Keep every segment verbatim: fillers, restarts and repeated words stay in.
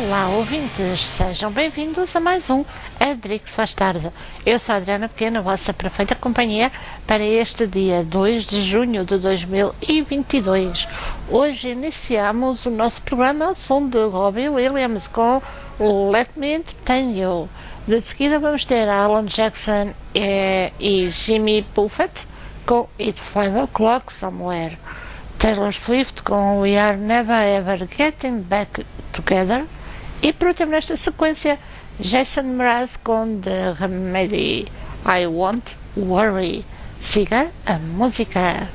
Olá, ouvintes, sejam bem-vindos a mais um Adrix Faz Tarde. Eu sou a Adriana Pequena, vossa perfeita companhia para este dia dois de junho de dois mil e vinte e dois. Hoje iniciamos o nosso programa ao som de Robbie Williams com Let Me Entertain You. De seguida vamos ter Alan Jackson e, e Jimmy Buffett com It's Five O'Clock Somewhere. Taylor Swift com We Are Never Ever Getting Back Together. E por último nesta sequência, Jason Mraz com The Remedy, I Won't Worry. Siga a música.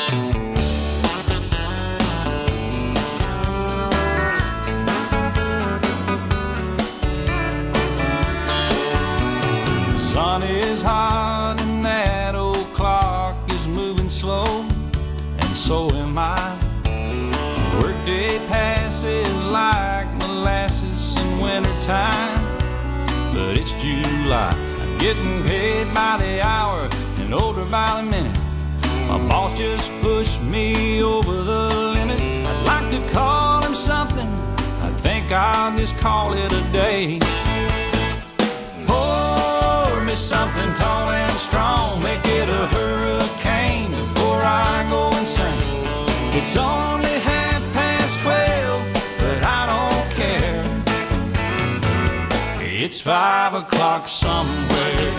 The sun is hot and that old clock is moving slow, and so am I. Workday passes like molasses in wintertime, but it's July. I'm getting paid by the hour and older by the minute. My boss just pushed me over the limit. I'd like to call him something, I think I'll just call it a day. Pour me something tall and strong, make it a hurricane before I go insane. It's only half past twelve, but I don't care. It's five o'clock somewhere.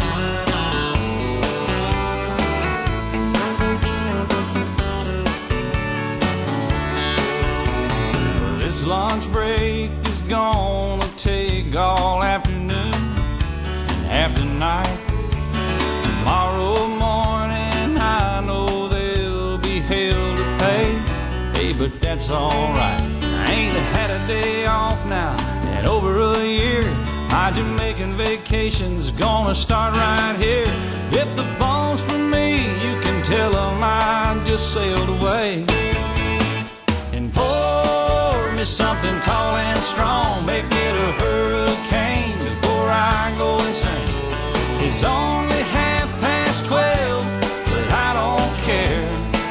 This lunch break is gonna take all afternoon and half the night. Tomorrow morning I know there'll be hell to pay. Hey, but that's alright. I ain't had a day off now in over a year. My Jamaican vacation's gonna start right here. If the phone's for me, you can tell them I just sailed away. And pour me something tall and strong, make it a hurricane before I go insane. It's only half past twelve, but I don't care.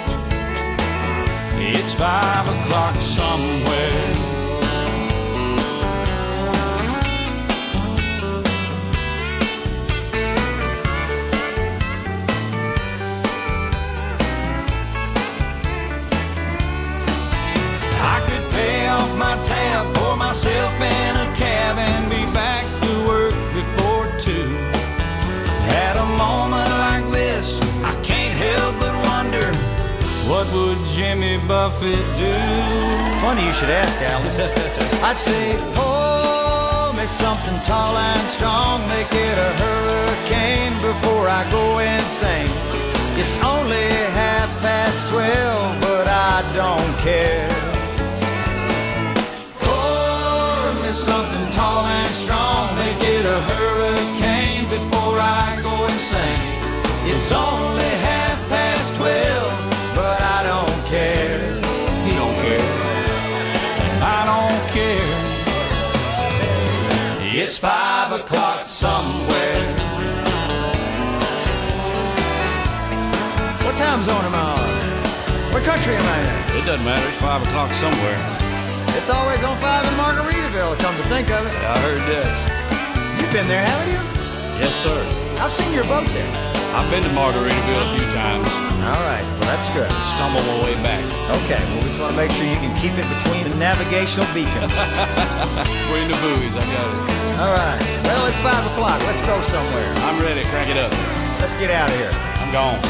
It's five o'clock somewhere. I could pay off my tab, pour myself in a cab, and be back to work before two. At a moment like this, I can't help but wonder, what would Jimmy Buffett do? Funny you should ask, Alan. I'd say, pour me something tall and strong, make it a hurricane before I go insane. It's only half past twelve, but I don't care. Pour me something tall and strong, make it a hurricane before I go insane. It's only half past twelve, but I don't care. He don't care. I don't care. It's five o'clock somewhere. What time zone am I on? What country am I in? It doesn't matter. It's five o'clock somewhere. It's always on five in Margaritaville, come to think of it. Yeah, I heard that. You've been there, haven't you? Yes, sir. I've seen your boat there. I've been to Margaritaville a few times. All right, well, that's good. Stumbled my way back. Okay, well, we just want to make sure you can keep it between the navigational beacons. Between the buoys, I got it. All right, well, it's five o'clock. Let's go somewhere. I'm ready. Crank it up. Let's get out of here. I'm gone.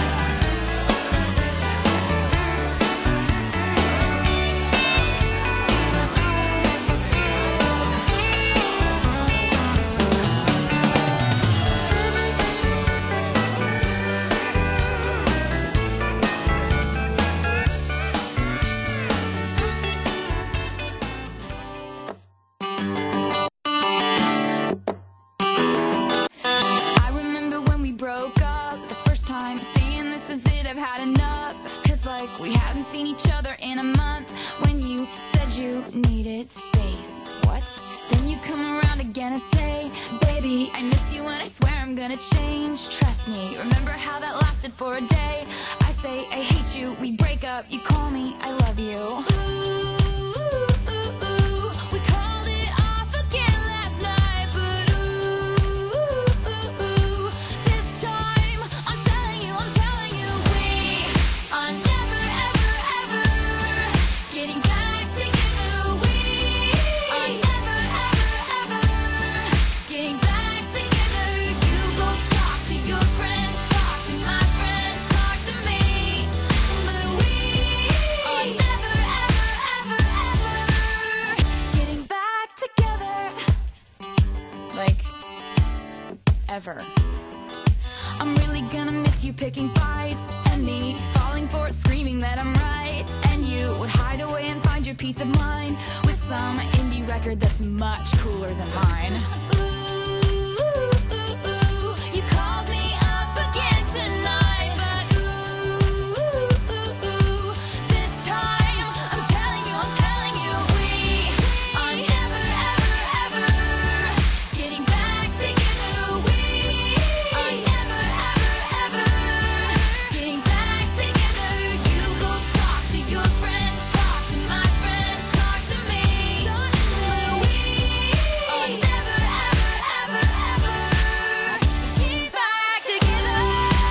We hadn't seen each other in a month. When you said you needed space, what? Then you come around again and say, baby, I miss you and I swear I'm gonna change. Trust me, remember how that lasted for a day? I say I hate you, we break up, you call me I love you. Ooh, ooh, ooh, we called it off a forever. I'm really gonna miss you picking fights, and me falling for it, screaming that I'm right. And you would hide away and find your peace of mind with some indie record that's much cooler than mine. Ooh, ooh, ooh, you called me up again tonight, but ooh, ooh, ooh, this time I'm telling you, I'm telling you, we are never, ever, ever getting back together. We are never, ever, ever getting back together. You go talk to your friends, talk to my friends, talk to me. But we are never, ever, ever, ever get back together.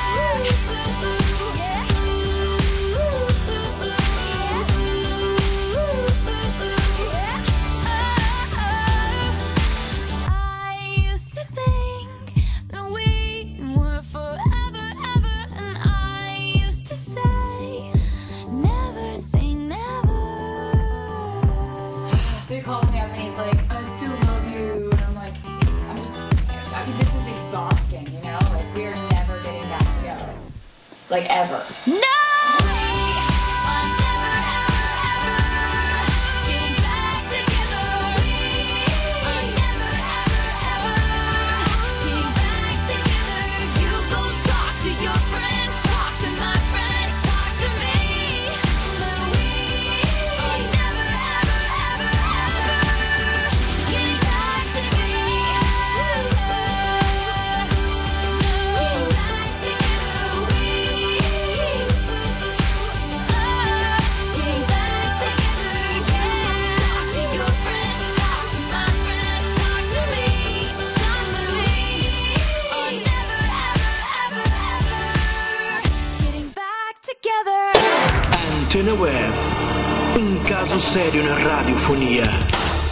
I used to think that we were forever, ever, and I used to say, never say never. So he calls me up and he's like, I still love you. And I'm like, I'm just, I mean, this is exhausting, you know? Like, we're never getting back together. Like, ever. No! We are never, ever, ever getting back together. We are never, ever, ever getting back together. You go talk to your friends, talk to my friends, talk to me. But we are never, ever, ever, ever getting back together. Getting back together. We getting back together. Yeah. Talk to your friends, talk to my friends, talk to me, talk to me. Are never, ever, ever, ever getting back together. Antena Web, un caso serio in radiofonia.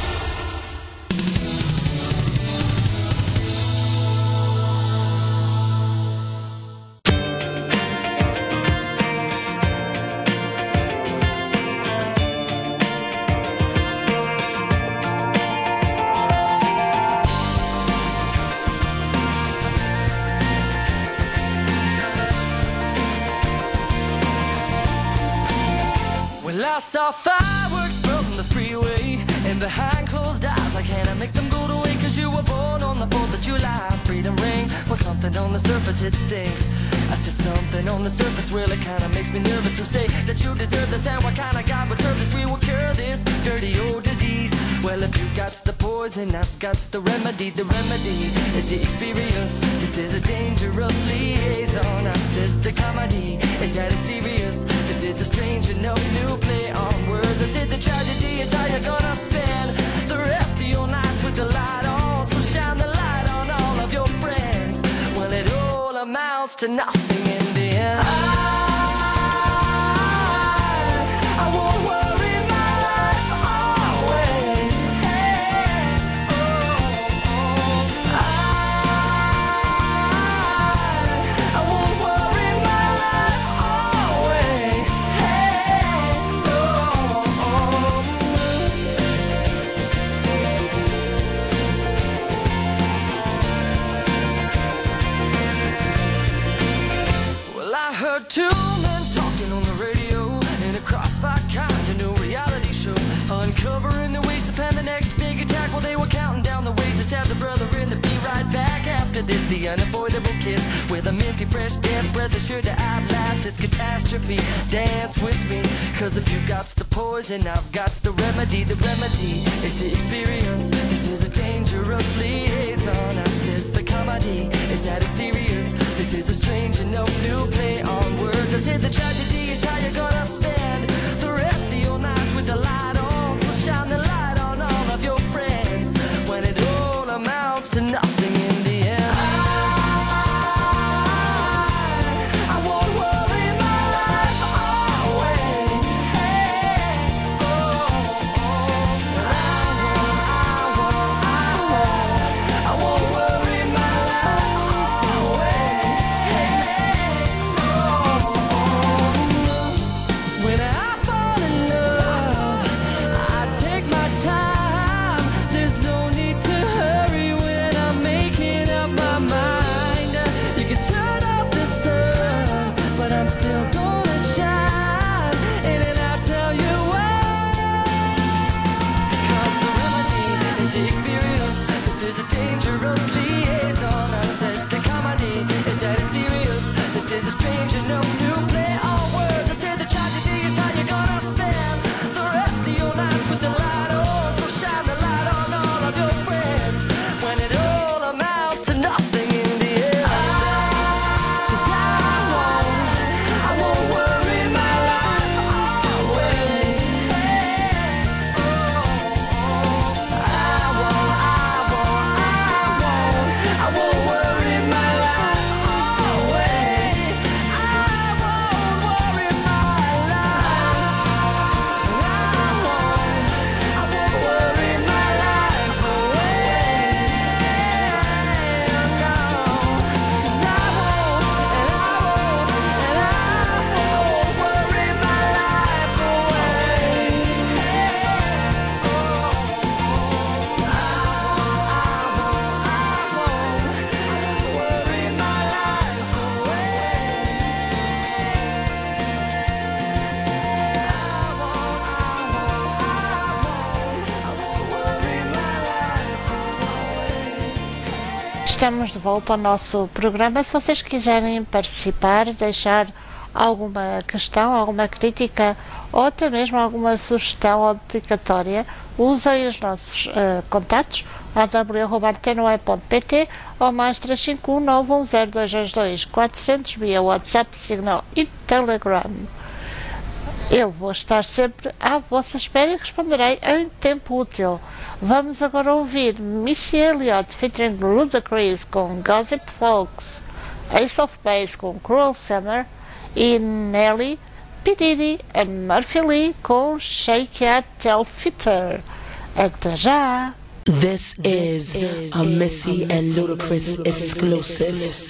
Well, I saw fireworks from the freeway, and behind closed eyes I can't make them go away. Cause you were born on the fourth of July. Freedom ring, well, something on the surface, it stinks. I see something on the surface, well, it kinda makes me nervous. Who say that you deserve this, and what kind of God would serve this? We will cure this dirty old disease. Well, if you got the poison, I've got the remedy. The remedy is the experience. This is a dangerous liaison. I says the comedy, is that it's serious? This is a strange enough new play on words. I said the tragedy is how you're gonna spend the rest of your nights with the light on. So shine the light on all of your friends. Well, it all amounts to nothing in the end. I, I won't worry my life away. Hey, oh, oh. I, I won't worry my life away. Hey, oh, oh. Well, I heard two men talking on the radio in a crossfire kind of new reality show, uncovering the ways to plan the next big attack. Well, they were counting down the ways to stab the brother in the be right back after this. The unavoidable kiss with a minty fresh death breath is sure to outlast this catastrophe. Dance with me, cause if you got the poison, I've got the remedy. The remedy is the experience. This is a dangerous liaison. I says the comedy, is that it's serious? This is a strange enough new play on words. I said the tragedy is how you're gonna spend the rest of your nights with the light on. So shine the light on all of your friends when it all amounts to nothing in the end. I, I won't worry my life away. Hey, oh, oh. I won't, I won't, I won't, I won't worry my life away. Hey, oh, oh. estamos de volta ao nosso programa. Se vocês quiserem participar, deixar alguma questão, alguma crítica ou até mesmo alguma sugestão ou dedicatória, usem os nossos uh, contatos a w arroba antena u e ponto p t ou mais três cinco um nove um zero dois dois dois quatro zero zero via WhatsApp, Signal e Telegram. Eu vou estar sempre à vossa espera e responderei em tempo útil. Vamos agora ouvir Missy Elliott featuring Ludacris com Gossip Folks, Ace of Base com Cruel Summer e Nelly, P. Diddy e Murphy Lee com Shake It Till Fitter. Até já! This is a Missy and Ludacris exclusive.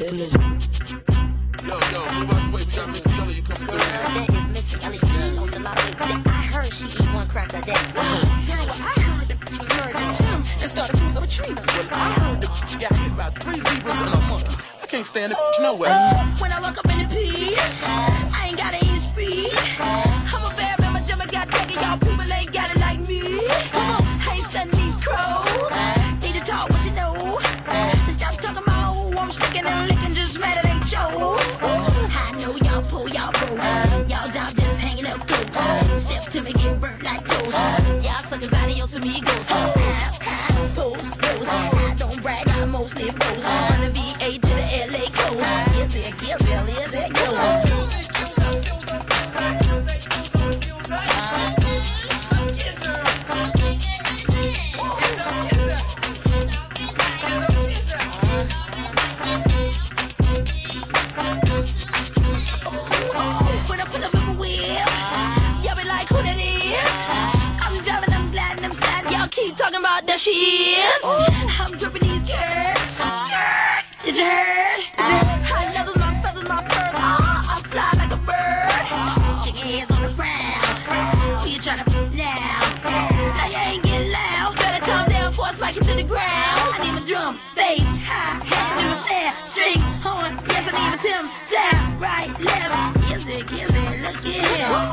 Yo, yo, wait, wait, we got Missy Elliott coming through. That is Missy Elliott. She knows a lot of I heard she eat one crack a day. Girl, I heard that she was married to Tim and started cooking with Trina. Well, I heard that she got hit by three zebras in a month. I can't stand it no way. When I walk up in the piece, I ain't gotta even speak. I'm a bad man, my Jimmy got dagger. Y'all people ain't got it like me. I ain't studying these crows. Need to talk what you know. Stop talking about who I'm sticking and licking, just mad at ain't chose. I know y'all pull, y'all pull. Y'all job just hanging up close. Step to me, get burnt like toast. Y'all suckers, adios amigos. Post, post. I don't brag, I mostly boast. From the V A to the L A coast. Is it, is it, is it, go. Talking about that she is. I'm gripping these curves. Skirt. Did you heard? I feathers, my feathers, my fur. Oh, I fly like a bird. Chicken heads on the ground. Who you trying to put down? Now you ain't getting loud. Better calm down before I spike it to the ground. I need my drum, bass, hi, hat, and my snare, string, horn. Yes, I need my Tim, sound, right, left. Kiss it, kiss it, look at him.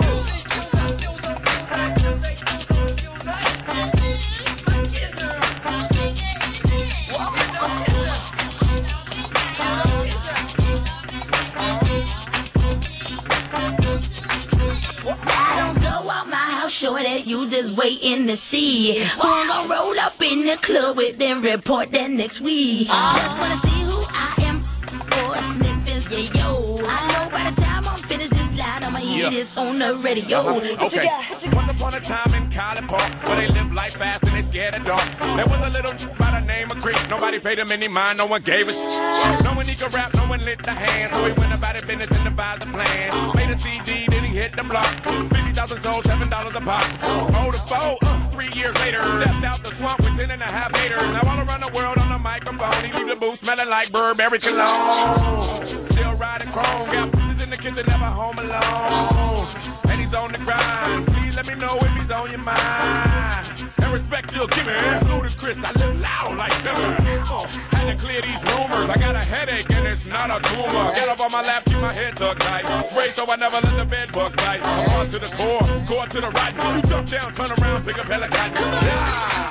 Sure that you just waiting to see who I'm gonna roll up in the club with, then report that next week. Uh, just wanna see who I am or sniffing some yo. I know by the time I'm finished this line, I'ma hear Yeah. this on the radio. Uh-huh. What you Okay. got? What you got? Once upon a time in College Park, where they live life fast and they scared of dark. There was a little by the name of Chris. Nobody paid him any mind, no one gave a sh- No one he could rap, no one lit the hand. So he went about his business and devised a plan. Made a C D, then he hit the block. fifty thousand sold, seven dollars a pop. Oh, the foe, uh, three years later, stepped out the swamp with ten and a half haters. Now all around the world on the microphone, he leave the booth smelling like Burberry cologne. Still riding chrome, got bitches in the kitchen, never home alone. And he's on the grind. Please let me know if he's on your mind. And respect you'll give me. Ludacris, I live loud like timber. Oh, had to clear these rumors. I got a headache and it's not a tumor. Get up on my lap, keep my head tucked tight. Spray so I never let the bed bugs bite. I'm on to the core, core to the right. You jump down, turn around, pick up helicopter. Yeah.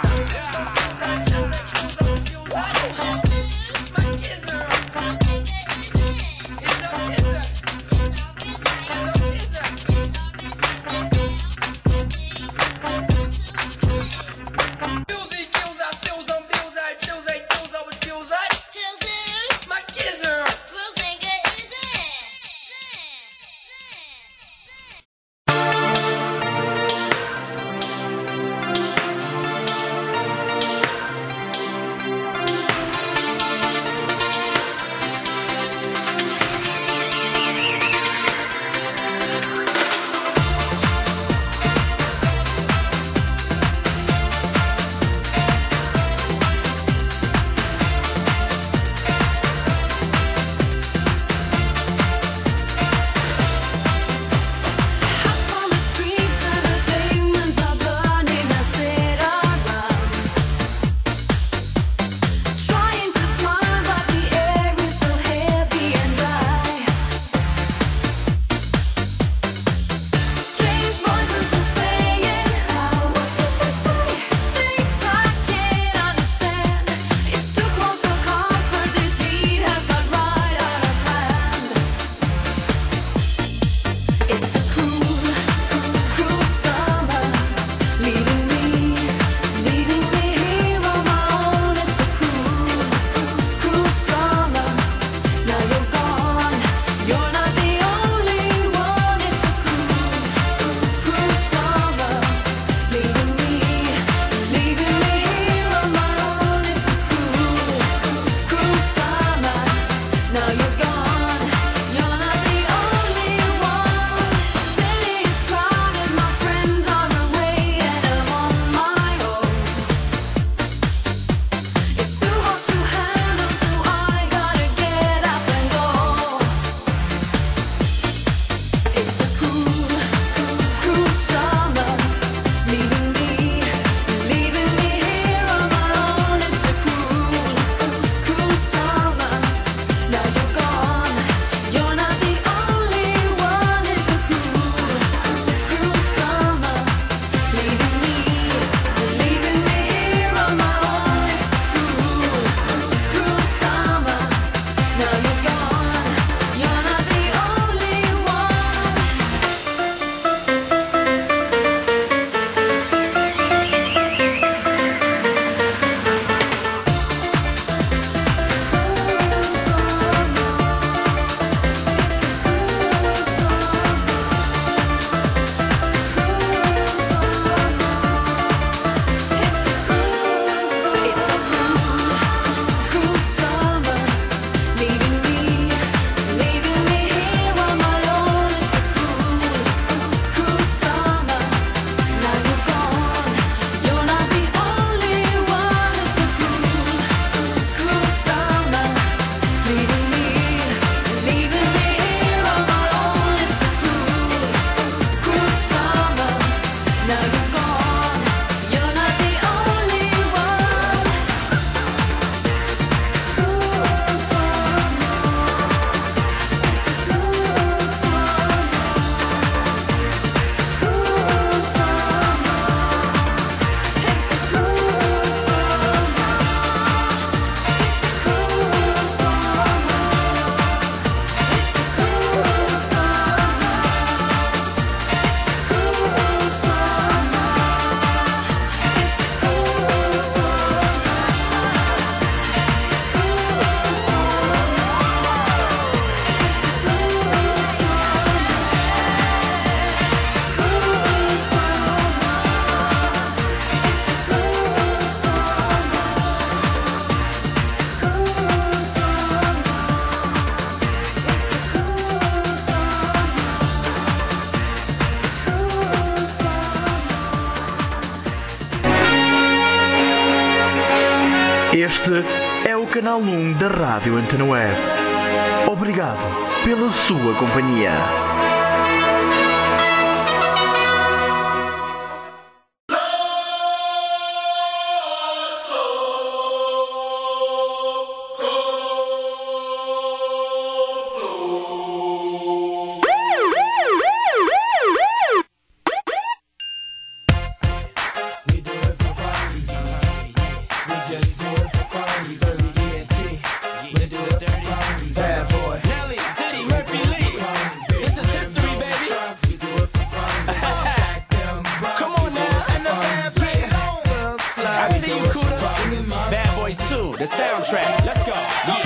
Este é o canal um da Rádio Antena Web. Obrigado pela sua companhia. The soundtrack, let's go. Yeah.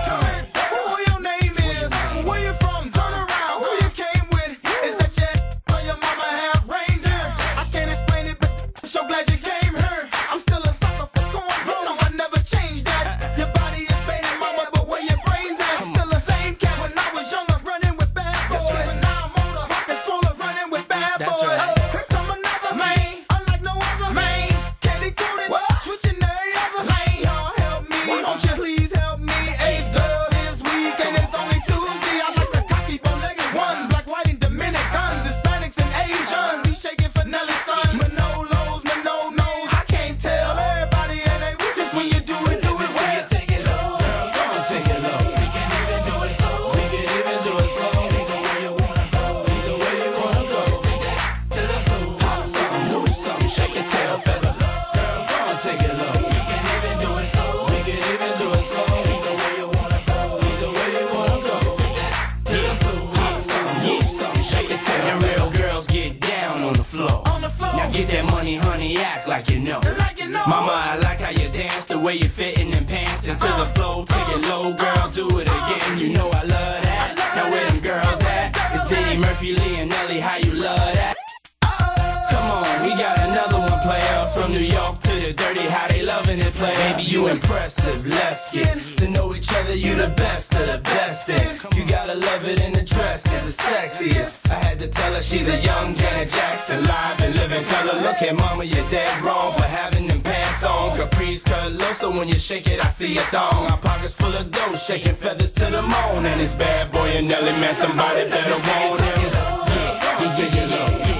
Get that money, honey, act like you know. Mama, I like how you dance, the way you fit in them pants into the flow. Take it low, girl, do it again. You know I love that. Now where them girls at? It's Diddy, Murphy, Lee, and Nelly. How you love that? Come on, we got another one, player. From New York to the dirty, how they loving it, play. Baby, you impressive. Let's get to know each other. You the best of the best. And you gotta love it in the dress. It's the sexiest. I had to tell her she's a young Janet Jackson, live and living color. Look at mama, you're dead wrong for having them pants on. Caprice cut low, so when you shake it, I see a thong. Our pockets full of dough, shaking feathers to the moon. And it's bad boy and Nelly, man, somebody better want him. Yeah, yeah, yeah, yeah, yeah.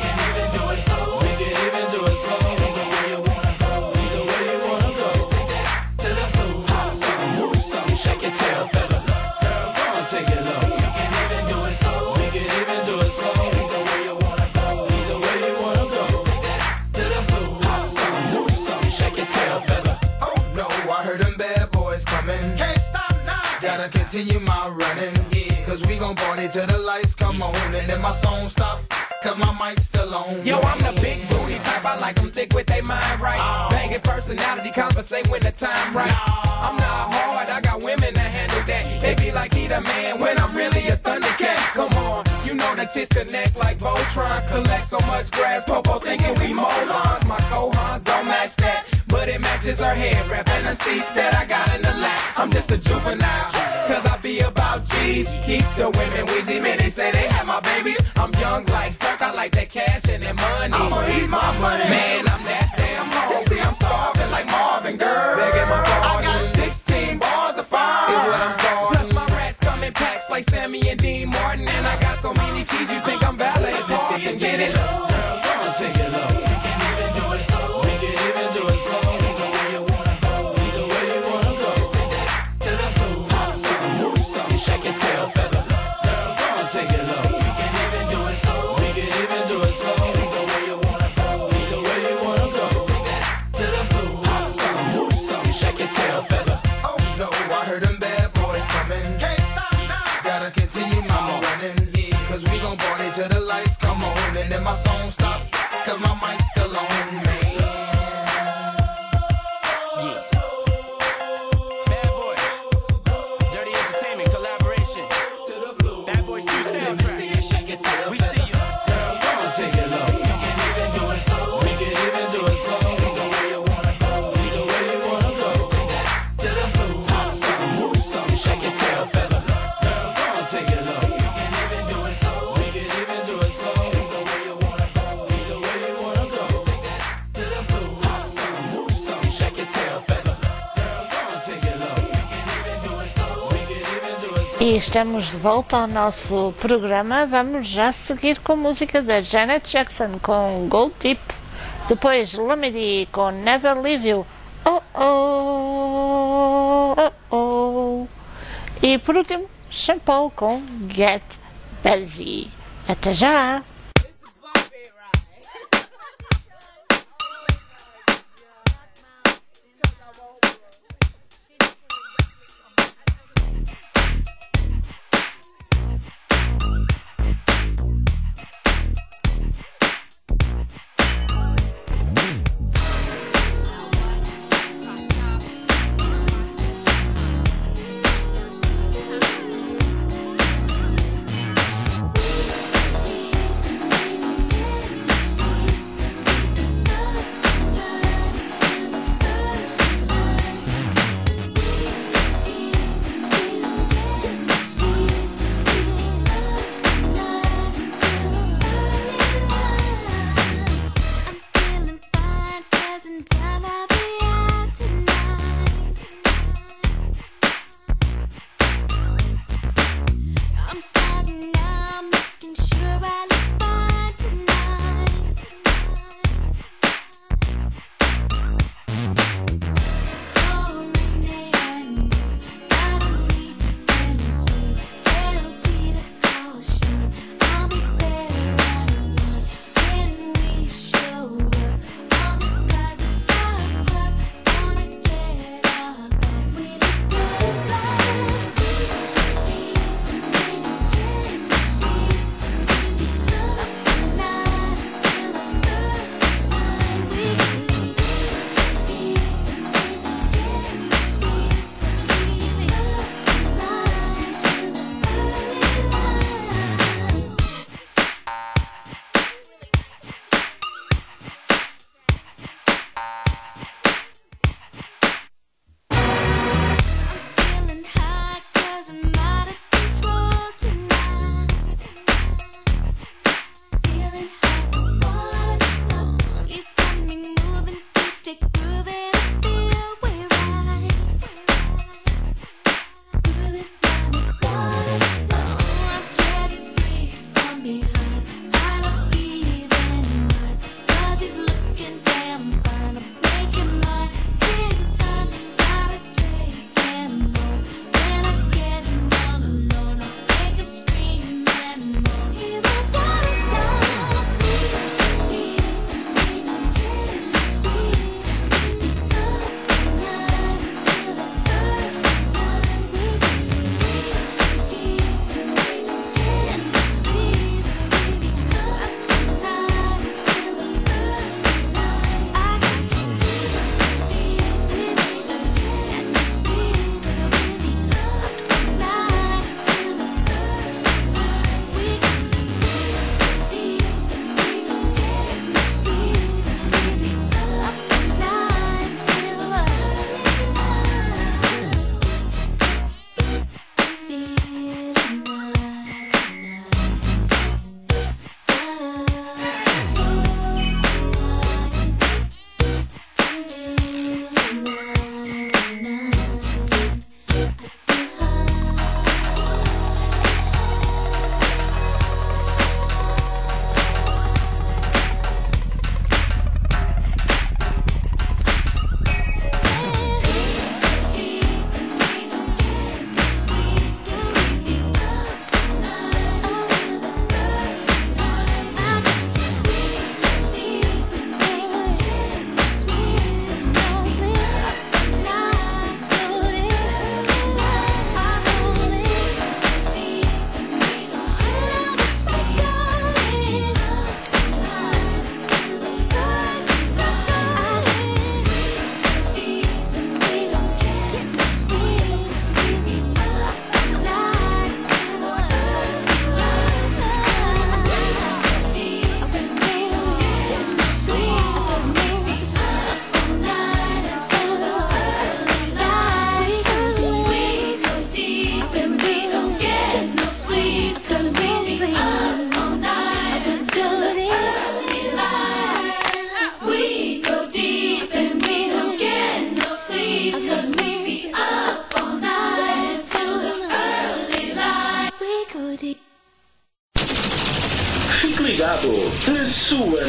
Continue my running, yeah. Cause we gon' party till the lights come on. And then my song stop, cause my mic's still on. Yo, I'm the big booty type, I like them thick with they mind right. Oh. Banging personality, compensate when the time right. No. I'm not hard, I got women that handle that. They be like, he the man when I'm really a Thundercat. Come on, you know the tits connect like Voltron. Collect so much grass, Popo thinking we molons. My co-hons don't match that, but it matches her hair wrap and the seats that I got in the lap. I'm just a juvenile, cause I be about G's. Keep the women wheezy, man, they say they have my babies. I'm young like Turk, I like that cash and that money. I'ma eat my money. Man, I'm that damn hungry, I'm starving like Marvin, girl. Begging my I got sixteen bars of fire, is what I'm starving. Plus my rats come in packs like Sammy and Dean Martin. And I got so many keys, you think I'm valet park and get it low. Girl, go and take it low. We can even do it slow. We can even do it slow. Either way you wanna go, either way you wanna go. Just take that to the floor. Hop something, move something, shake your tail feather. Girl, go and take it low. We can even do it slow. We can even do it slow. Either way you wanna go, either way you wanna go. Just take that E estamos de volta ao nosso programa. Vamos já seguir com a música da Janet Jackson com Gold Deep. Depois Lamidi com Never Leave You. Oh oh oh oh. E por último, Sean Paul com Get Busy. Até já!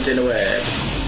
Antena Web.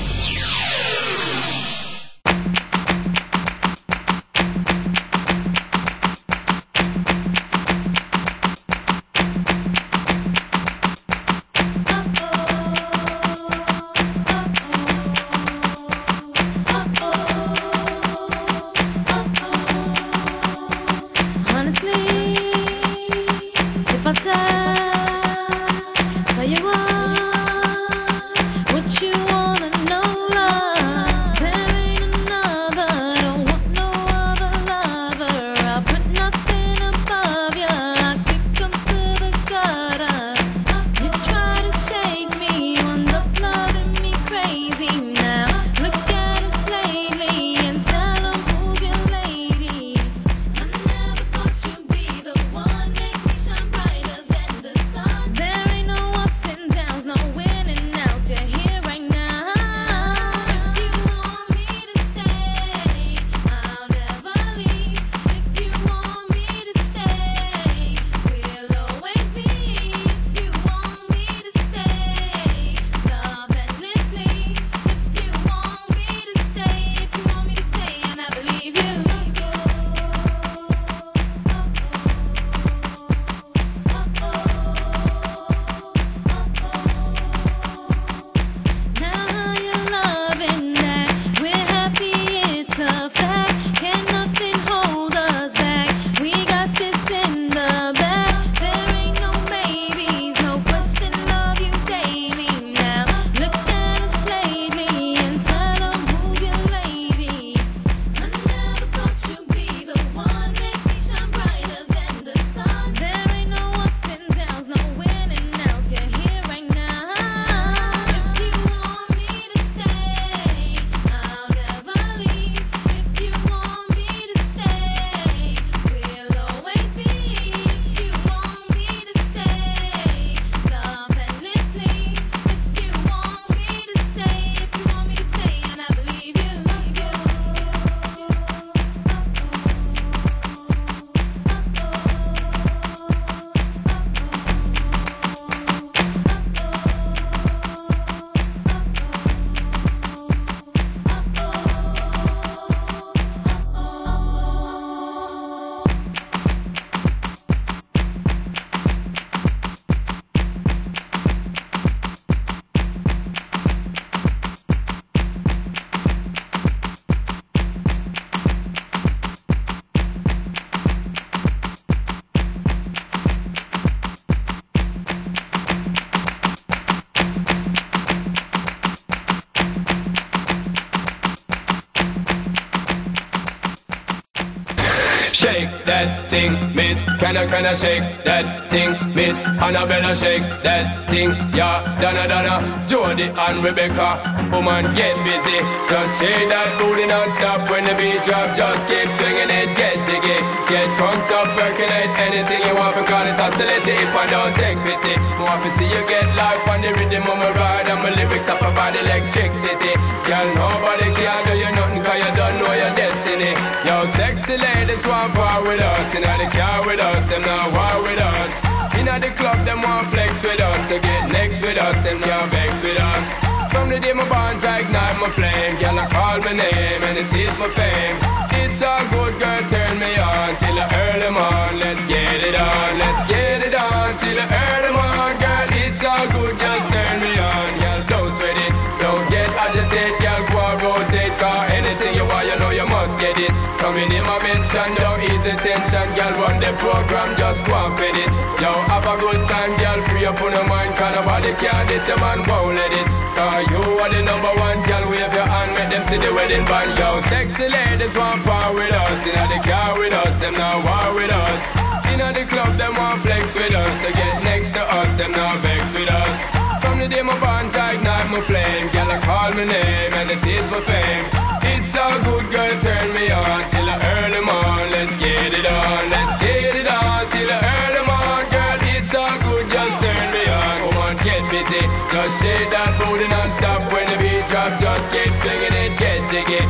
Shake that thing, miss. Can I, can I shake that thing, miss? Annabella, shake that thing, yeah. Donna, Donna, Jody and Rebecca. Woman, get busy. Just shake that booty non-stop when the beat drop. Just keep swinging it, get jiggy. Get drunk up, percolate anything you want. Because it's oscillating if I don't take pity. More to see you get life on the rhythm of my ride. And my lyrics up about electricity. Girl, nobody can do you nothing cause you don't know your destiny. Yo, sexy ladies want war with us. Inna the car with us, them not war with us. Inna the club, them want flex with us. To get next with us, them can't vex with us. From the day my bonds, I ignite my flame. Girl, I call my name and it is my fame. It's all good, girl, turn me on till the early morn. Let's get it on, let's get it on till the early morn. Girl, it's all good, just turn me on. Girl, don't sweat it, don't get agitated. Girl, go and rotate, cause anything you want, you know you must get it. Coming in my mention, don't ease the tension. Girl, run the program, just go and fit it. Yo, have a good time, girl, free up on your mind. Cause nobody can this, your man won't let it. Cause you are the number one, girl, wave your hand, make them see the wedding band. Yo, sexy ladies want power with us. Inna the car with us, them not war with us. Inna the club, them want flex with us. To get next to us, them not vex with us. From the day my bond, I ignite my flame. Girl, I call my name and it is my fame. It's all good, girl, turn me on till the early morn. Let's get it on, let's get it on till the early morn. Girl, it's all good, just turn me on. Come on, get busy, just shake that booty non-stop. When the beat drop, just keep swinging it, get jiggy. Get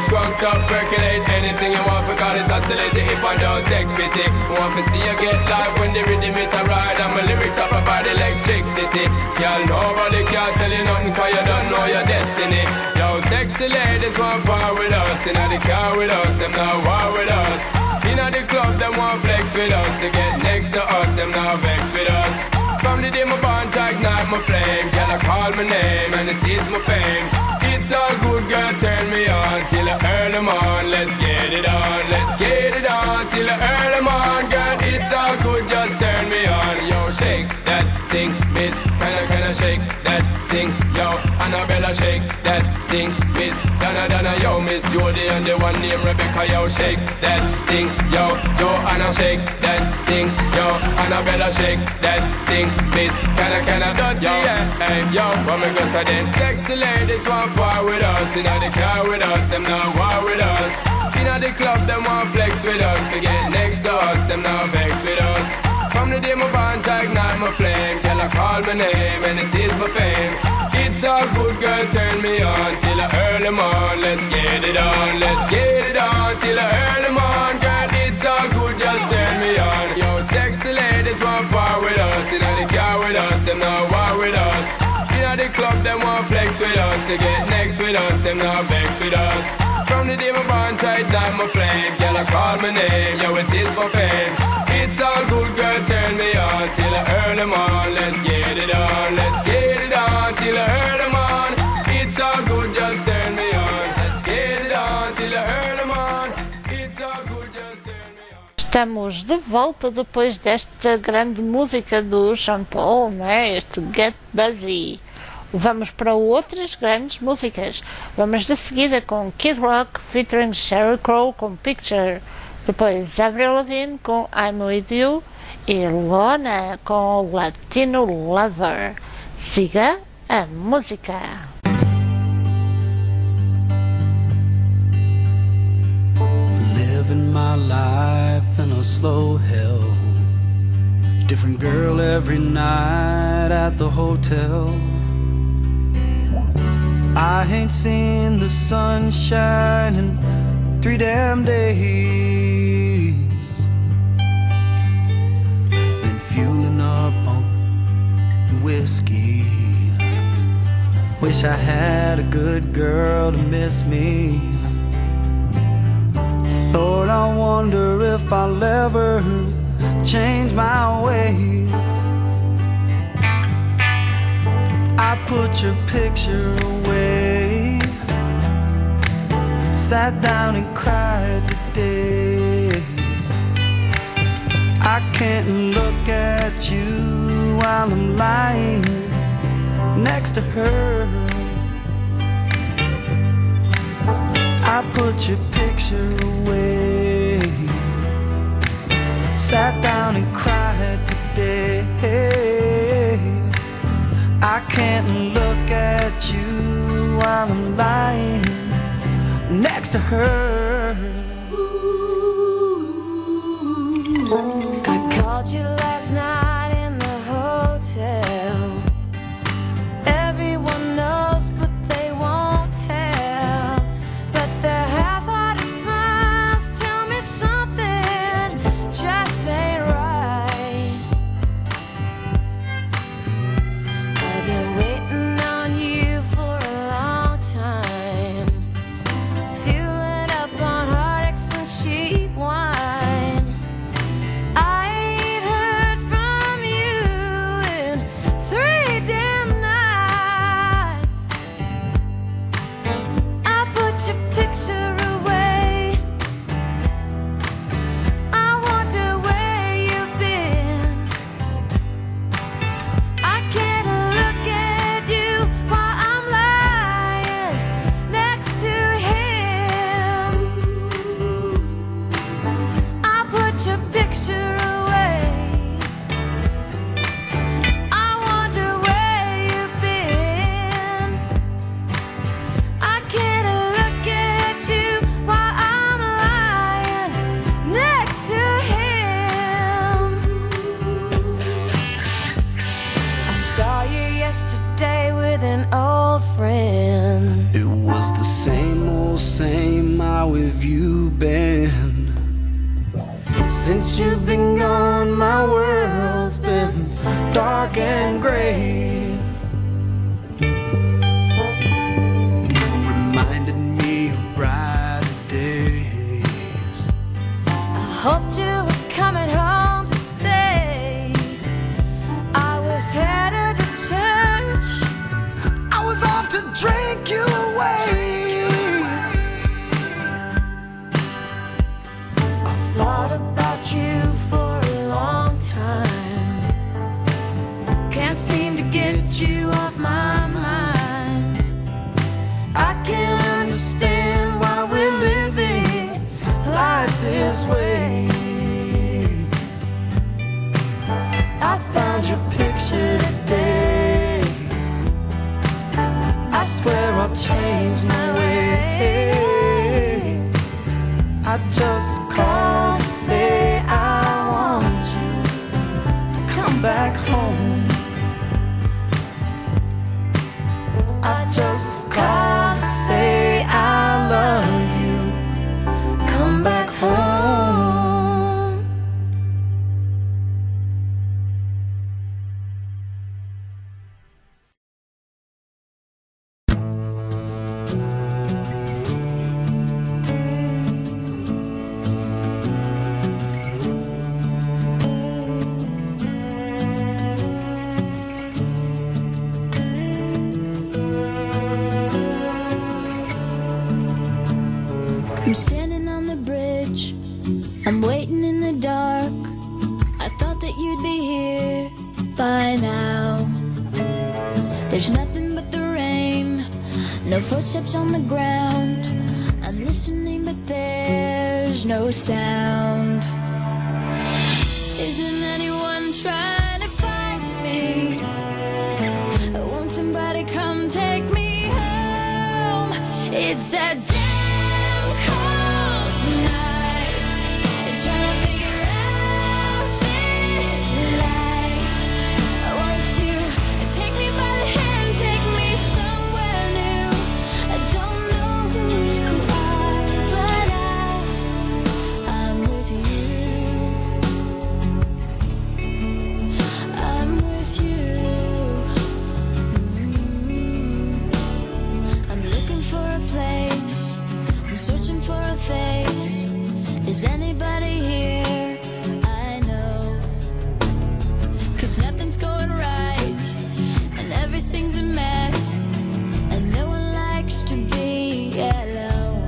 crunked up, percolate anything you want, for call it oscillating if I don't take pity. Want to see you get live when the rhythm it a ride, and my lyrics up about electricity. Y'all nobody can tell you nothing, cause you don't know your destiny. Yo, sexy ladies want part with us, inna the car with us, them not war with us. Inna the club, them want flex with us, to get next to us, them not vex with us. From the day my bond to ignite my flame, girl I call my name and it is my fame. It's all good, girl, turn me on till I earn them on. Let's get it on, let's get it on till I earn them on. Girl, it's all good, just turn me on. Yo, shake that thing, miss, kinda, kinda shake that thing. Yo, Annabella, shake that thing, miss, Donna, Donna. Yo, Miss Jody and the one named Rebecca. Yo, shake that thing. Yo, Joanna, shake that thing. Yo, Annabella, shake that thing, miss, kinda, kinda. Yo, hey, yo, what me go say then? Sexy ladies want part with us, inna the car with us, them not war with us. Inna the club, them want flex with us, to get next to us, them not vex with us. From the day my bond to ignite my flame, girl I call my name and it is my fame. It's all good, girl, turn me on till I earn them on. Let's get it on, let's get it on till I earn them on. Girl, it's all good, just turn me on. Yo, sexy ladies want part with us, inna the car with us, them not war with us. Inna the club, them want flex with us, to get next with us, them not vex with us. From the day my bond tight down my flame, girl I call my name, yo it is my fame. It's all good, girl, turn me on till I earn them on. Let's get it on, let's get it on till I earn them on. It's all good, just turn me on. Let's get it on till I earn them on. It's all good, just turn me on. Estamos de volta depois desta grande música do Sean Paul, né? Este Get Busy. Vamos para outras grandes músicas. Vamos de seguida com Kid Rock featuring Sheryl Crow com Picture. Depois Avril Lavigne com I'm With You e Lona com Latino Lover. Siga a música. Living my life in a slow hell. Different girl every night at the hotel. I ain't seen the sunshine in three damn days. Been fueling up on whiskey. Wish I had a good girl to miss me. Lord, I wonder if I'll ever change my ways. I put your picture away, sat down and cried today. I can't look at you while I'm lying next to her. I put your picture away, sat down and cried today. I can't look at you while I'm lying next to her. I called you last night in the hotel. Everyone knows but they won't tell. But their half-hearted smiles tell me something just ain't right. I've been waiting on you for a long time, fueling up how have you been? Since you've been gone, my world's been dark and gray. You reminded me of brighter days. I hoped you were coming home to stay. I was headed to church. I was off to drink you away. I thought about you for a long time. Can't seem to get you off my mind. I can't understand why we're living life this way. I found your picture today. I swear I'll change my ways. I just called to say I want you to come back home. I just called to say I love you. Come back home. I'm standing on the bridge, I'm waiting in the dark. I thought that you'd be here by now. There's nothing but the rain, no footsteps on the ground. I'm listening but there's no sound. Isn't anyone trying to find me? Won't somebody come take me home? It's that damn cold night, trying to figure out this life. Won't you take me by the hand, take me somewhere new? I don't know who you are, but I, I'm with you. I'm with you. Mm. I'm looking for a place, I'm searching for a face. Is anybody here? I know, 'cause nothing's going right and everything's a mess, and no one likes to be alone.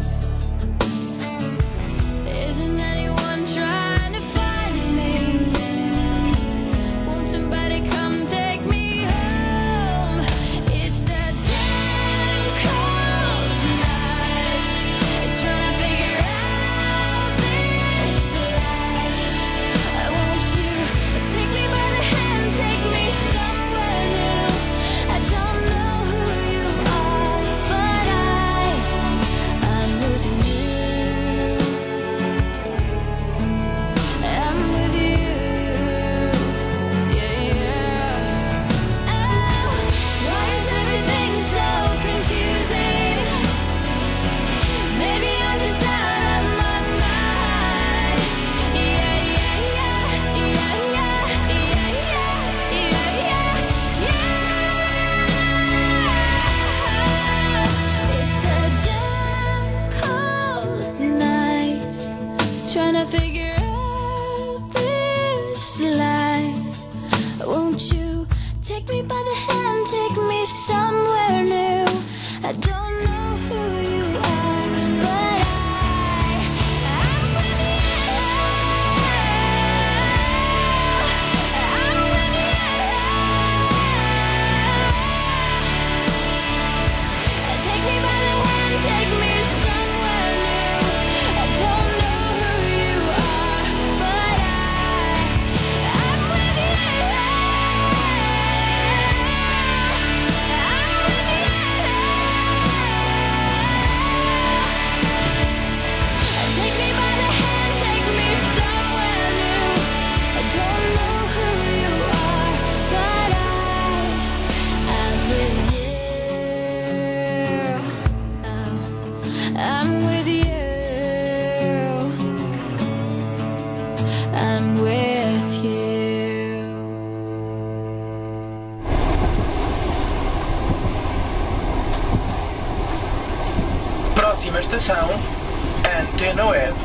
Isn't anyone trying to find me? Won't somebody come take me home? It's a damn cold night, trying to figure out this life. Won't you take me by the hand, take me somewhere new? I don't know who you are, but I, I'm with you. I'm with you. Yeah, yeah. Oh, why is everything so confusing? Maybe I'm just out of my mind. Yeah, yeah, yeah, yeah, yeah, yeah, yeah, yeah, yeah. It's a damn cold night, trying to figure out this life. Won't you take me by the hand, take me somewhere new? I don't know who you are, but I, I'm with you. I'm with you. Take me by the hand, take me somewhere new. I don't know who you are. Informação Antena Web.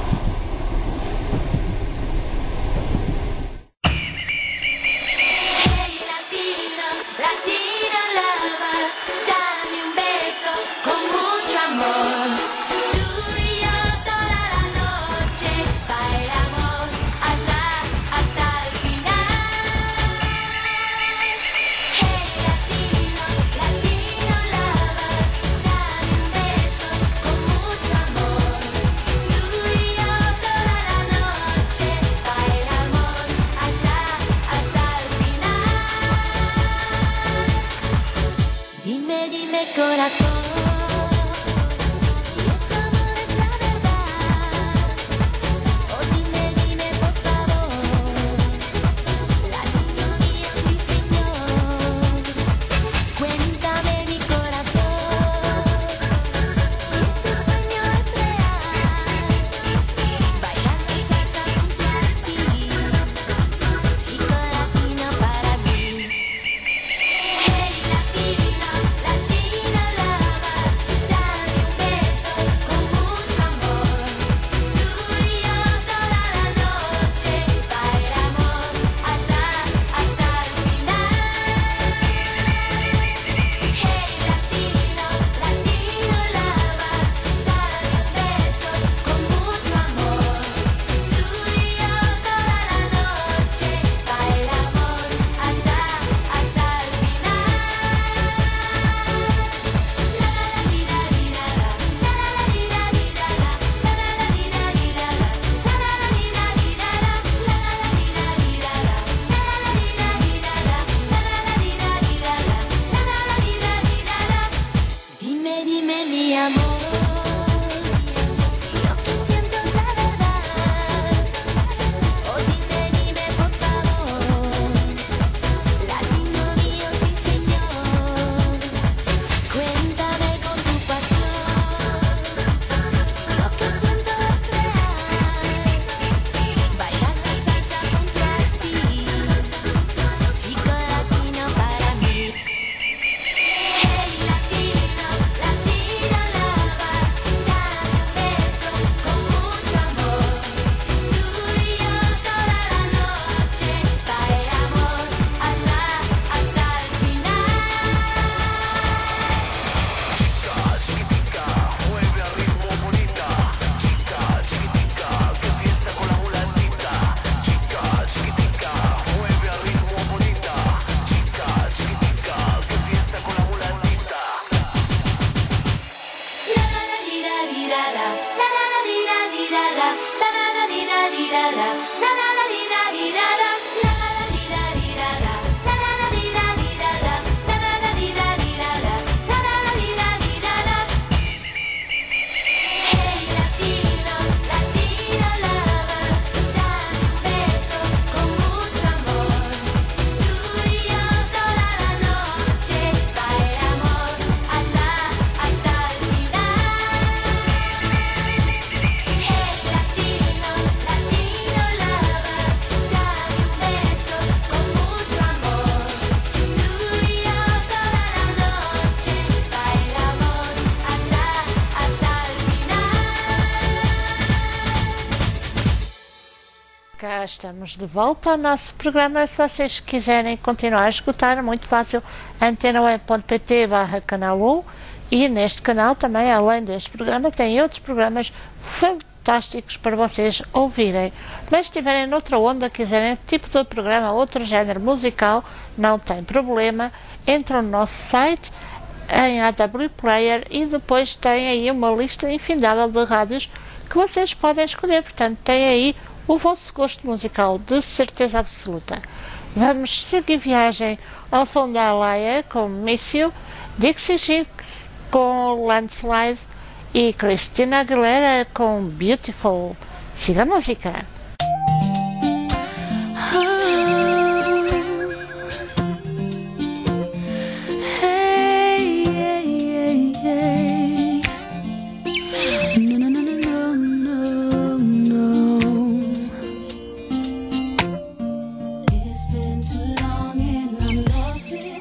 Cá estamos de volta ao nosso programa. Se vocês quiserem continuar a escutar, é muito fácil, antena web ponto pt barra canal um, e neste canal também, além deste programa, tem outros programas fantásticos para vocês ouvirem. Mas se estiverem noutra onda, quiserem outro tipo de programa, outro género musical, não tem problema, entram no nosso site em A W Player e depois tem aí uma lista infindável de rádios que vocês podem escolher. Portanto, tem aí o vosso gosto musical, de certeza absoluta. Vamos seguir viagem ao som da Alaia com Miss You, Dixie Chicks com Landslide e Christina Aguilera com Beautiful. Siga a música.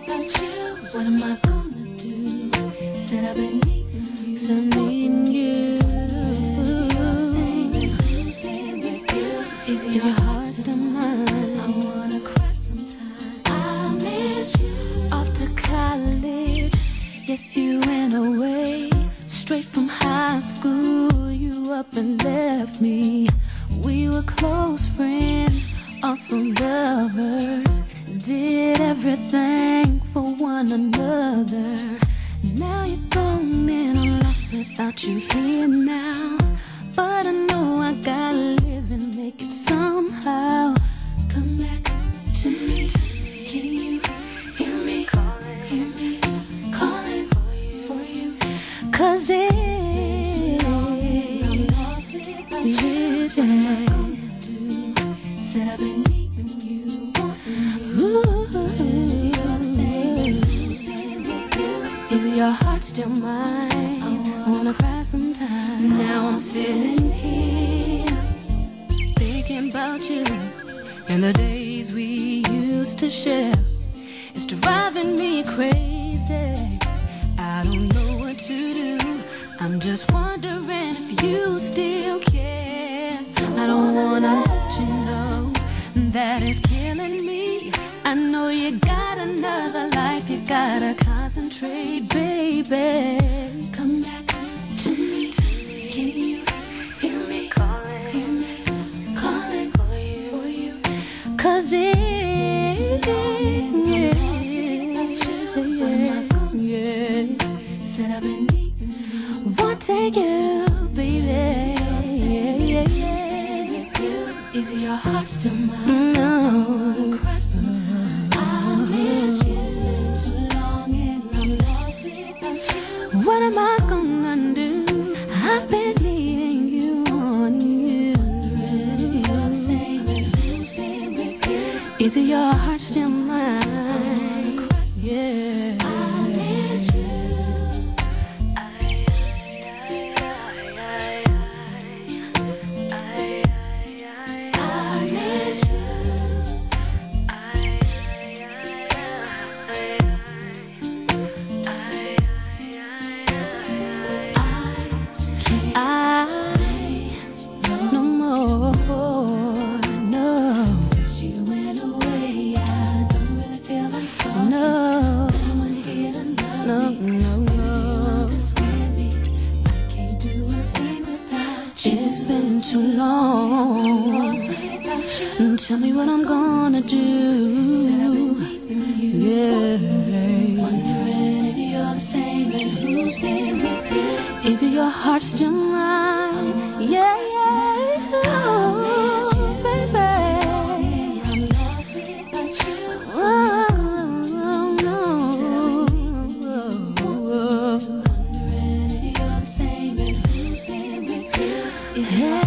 What am I gonna do? Said I've been needing you. Said I'm needing you. Is your heart still mine? I wanna cry sometime. I miss you. Off to college, yes, you went away. Straight from high school, you up and left me. We were close friends, also lovers. Did everything for one another. Now you're gone and I'm lost without you here now. But I know I gotta live and make it somehow. Come back to me. Can you feel me? Hear me calling for you. Cause it's I'm lost without you. Said I've been needing you. Ooh, you're the same. Is your heart still mine? I wanna cry sometime. Now I'm sitting here thinking about you and the days we used to share. It's driving me crazy. I don't know what to do. I'm just wondering if you still care. I don't wanna let you know that it's killing me. I know you got another life, you gotta concentrate, baby. Come back to me. Can you feel me? Calling, hear me calling for you. For you. Cause it yeah, yeah. Said I've been needing you. Wanting you, baby. Yeah, yeah, yeah. Is your heart still mine? No. Cry sometime. I miss you. It's been too long and I'm lost without you. What am I gonna do? I've been needing you on you. You're the same and who's been with you? Is your heart still mine? Yeah. I miss you. Too long. Tell me what I'm gonna do. Yeah. Wondering if you're the same and who's been with you. Is your heart still mine? Yeah, yeah. Oh, baby. I'm lost without you. Oh, no. Wondering if you're the same and who's been with you. Is yeah.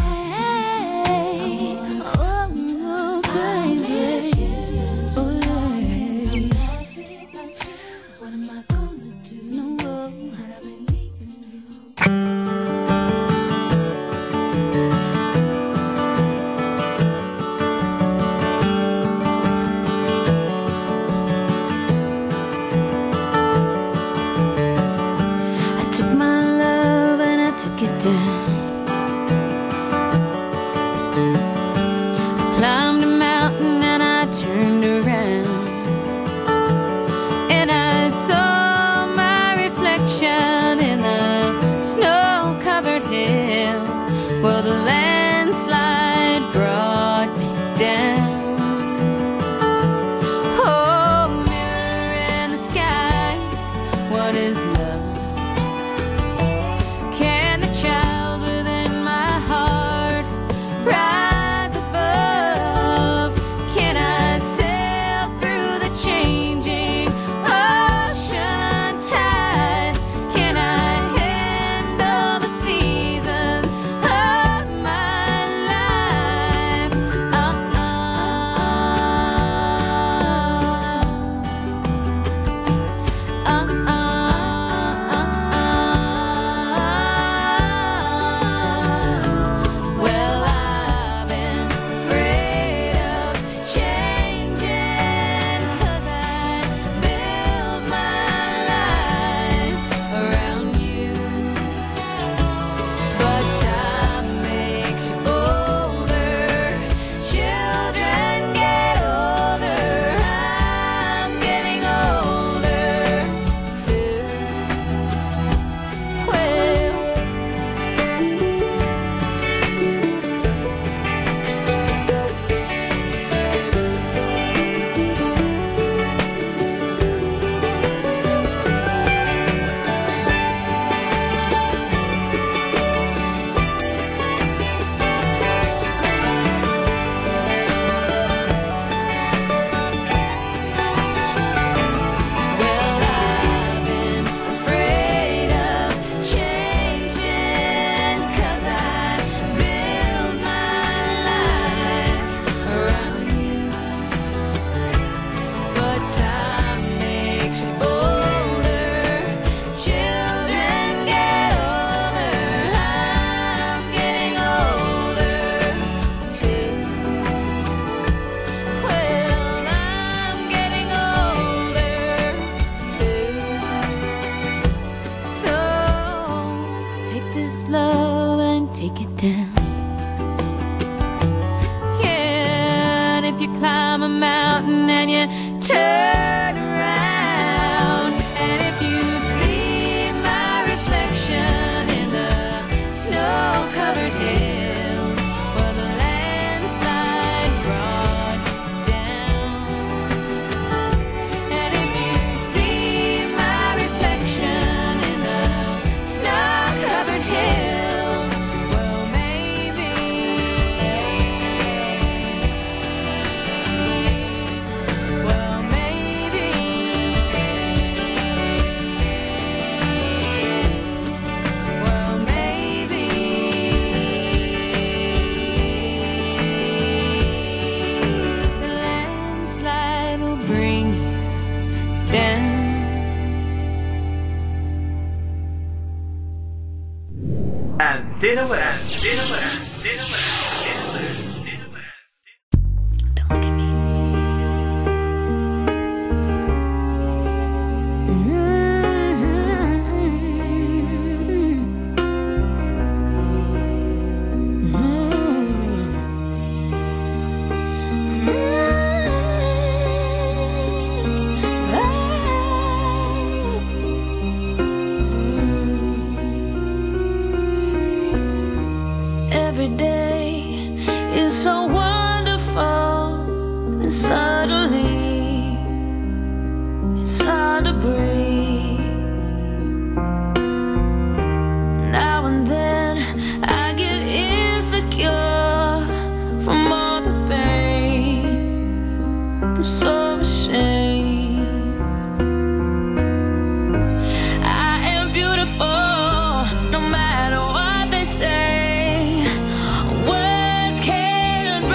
My take it down. Yeah, and if you climb a mountain and you turn around, and if you see my reflection in the snow-covered hills where the landslide brought down, and if you see my reflection in the snow-covered hills, well, maybe, well, maybe, well, maybe the landslide will bring you down. Antena Web. Antena Web. Antena Web. Antena Web. Every day is so wonderful, and suddenly it's hard to breathe. Now and then I get insecure from all the pain. I'm so ashamed. I am beautiful, no matter what they say. Words can't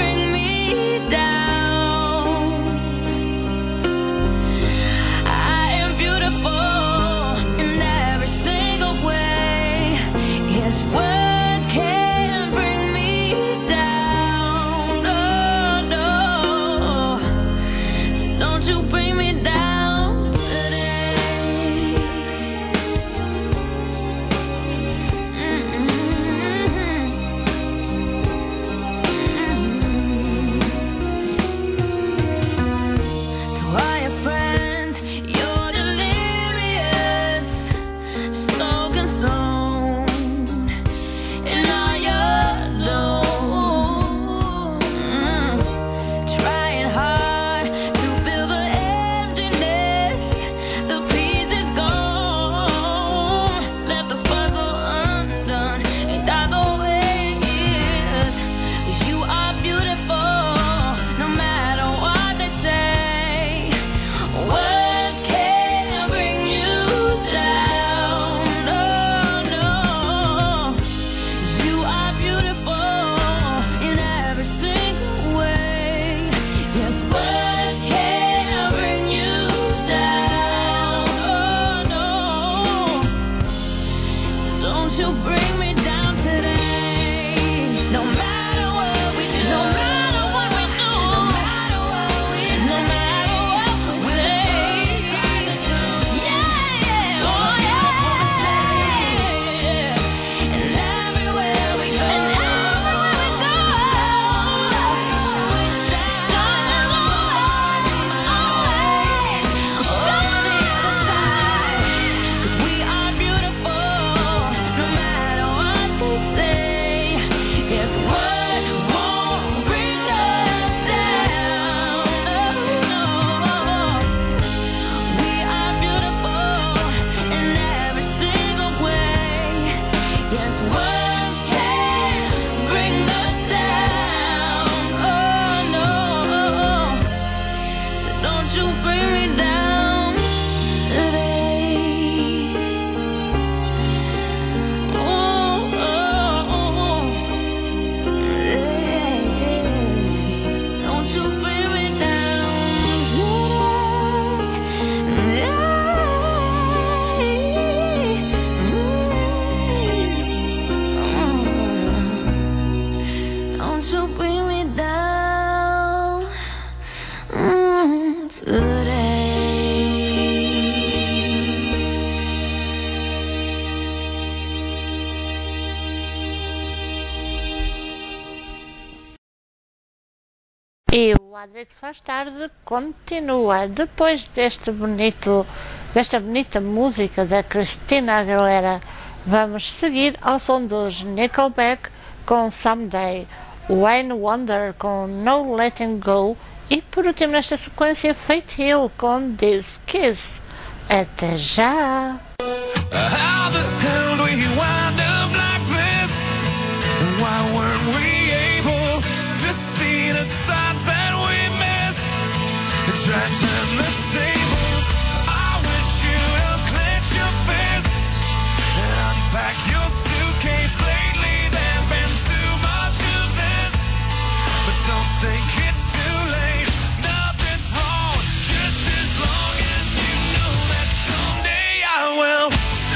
E o Adrix Faz Tarde continua. Depois deste bonito, desta bonita música da Christina Aguilera, vamos seguir ao som dos Nickelback com Someday, Wayne Wonder com No Letting Go e por último nesta sequência Faith Hill com This Kiss. Até já! How the hell do we wind up like this? And why weren't we able to see the signs that we missed? And try to turn the tables. I wish you'd have clenched your fists and unpack your suitcase. Lately there's been too much of this, but don't think it's too late. Nothing's wrong, just as long as you know that someday I will.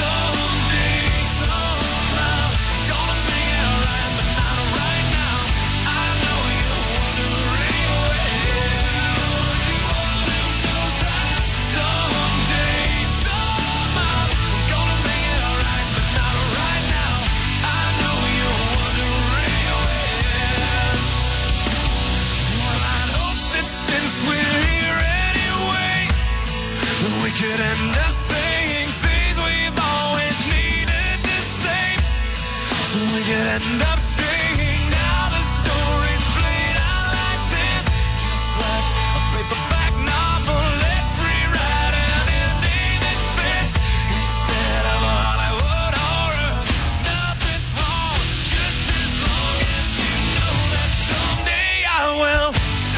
Could end up saying things we've always needed to say, so we could end up staying. Now the story's played out like this, just like a paperback novel. Let's rewrite an ending that fits instead of a Hollywood horror. Nothing's wrong, just as long as you know that someday I will.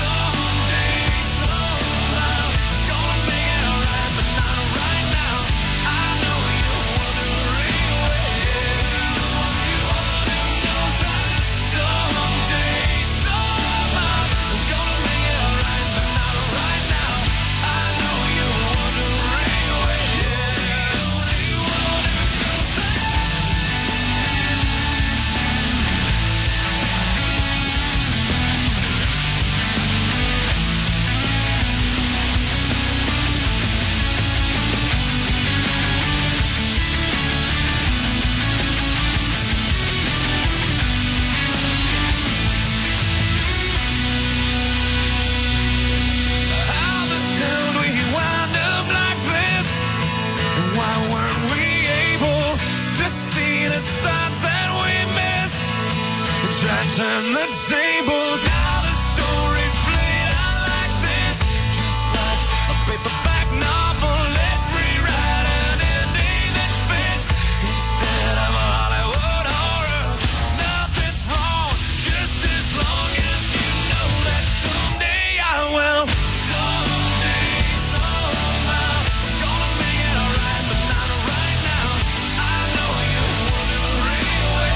Turn the tables. Now the story's played out like this, just like a paperback novel. Let's rewrite an ending that fits instead of a Hollywood horror. Nothing's wrong, just as long as you know that someday I will. Someday, somehow, I'm gonna make it alright, but not right now. I know you're wondering where.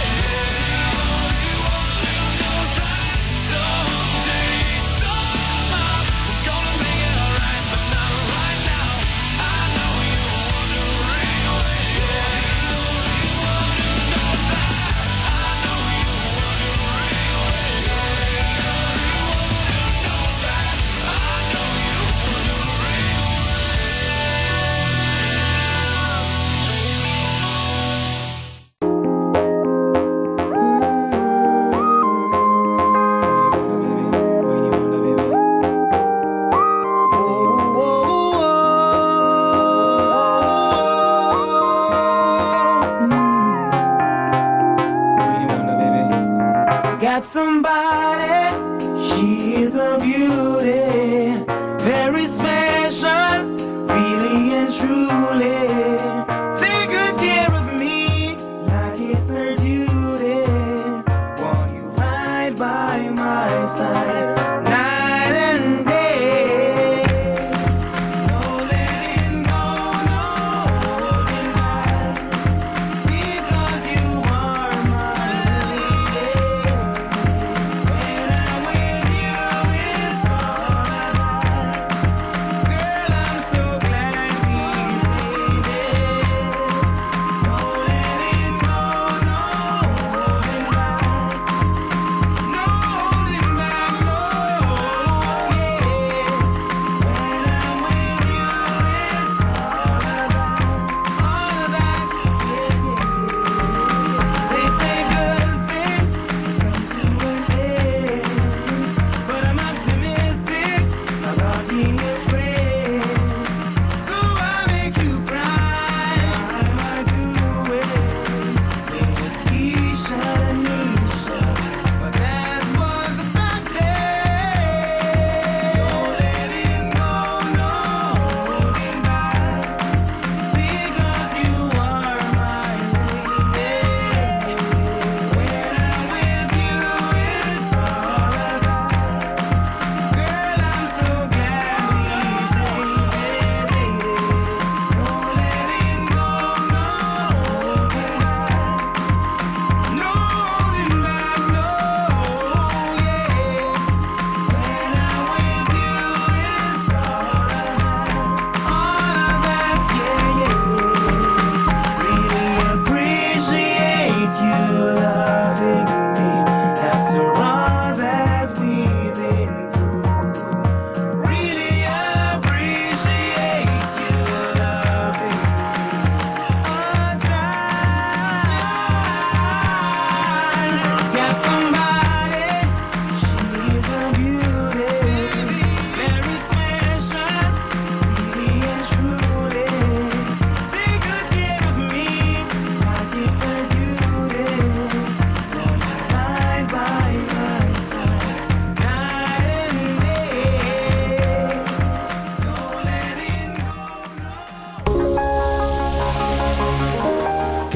Got somebody, she is a beauty, very special, really and truly. Take good care of me, like it's her duty. Won't you ride by my side, night and day? No letting go, no holding back, because you are my lady. When I'm with you, it's all I got. Girl, I'm so glad we made it. No letting go, no holding back, no holding back, no.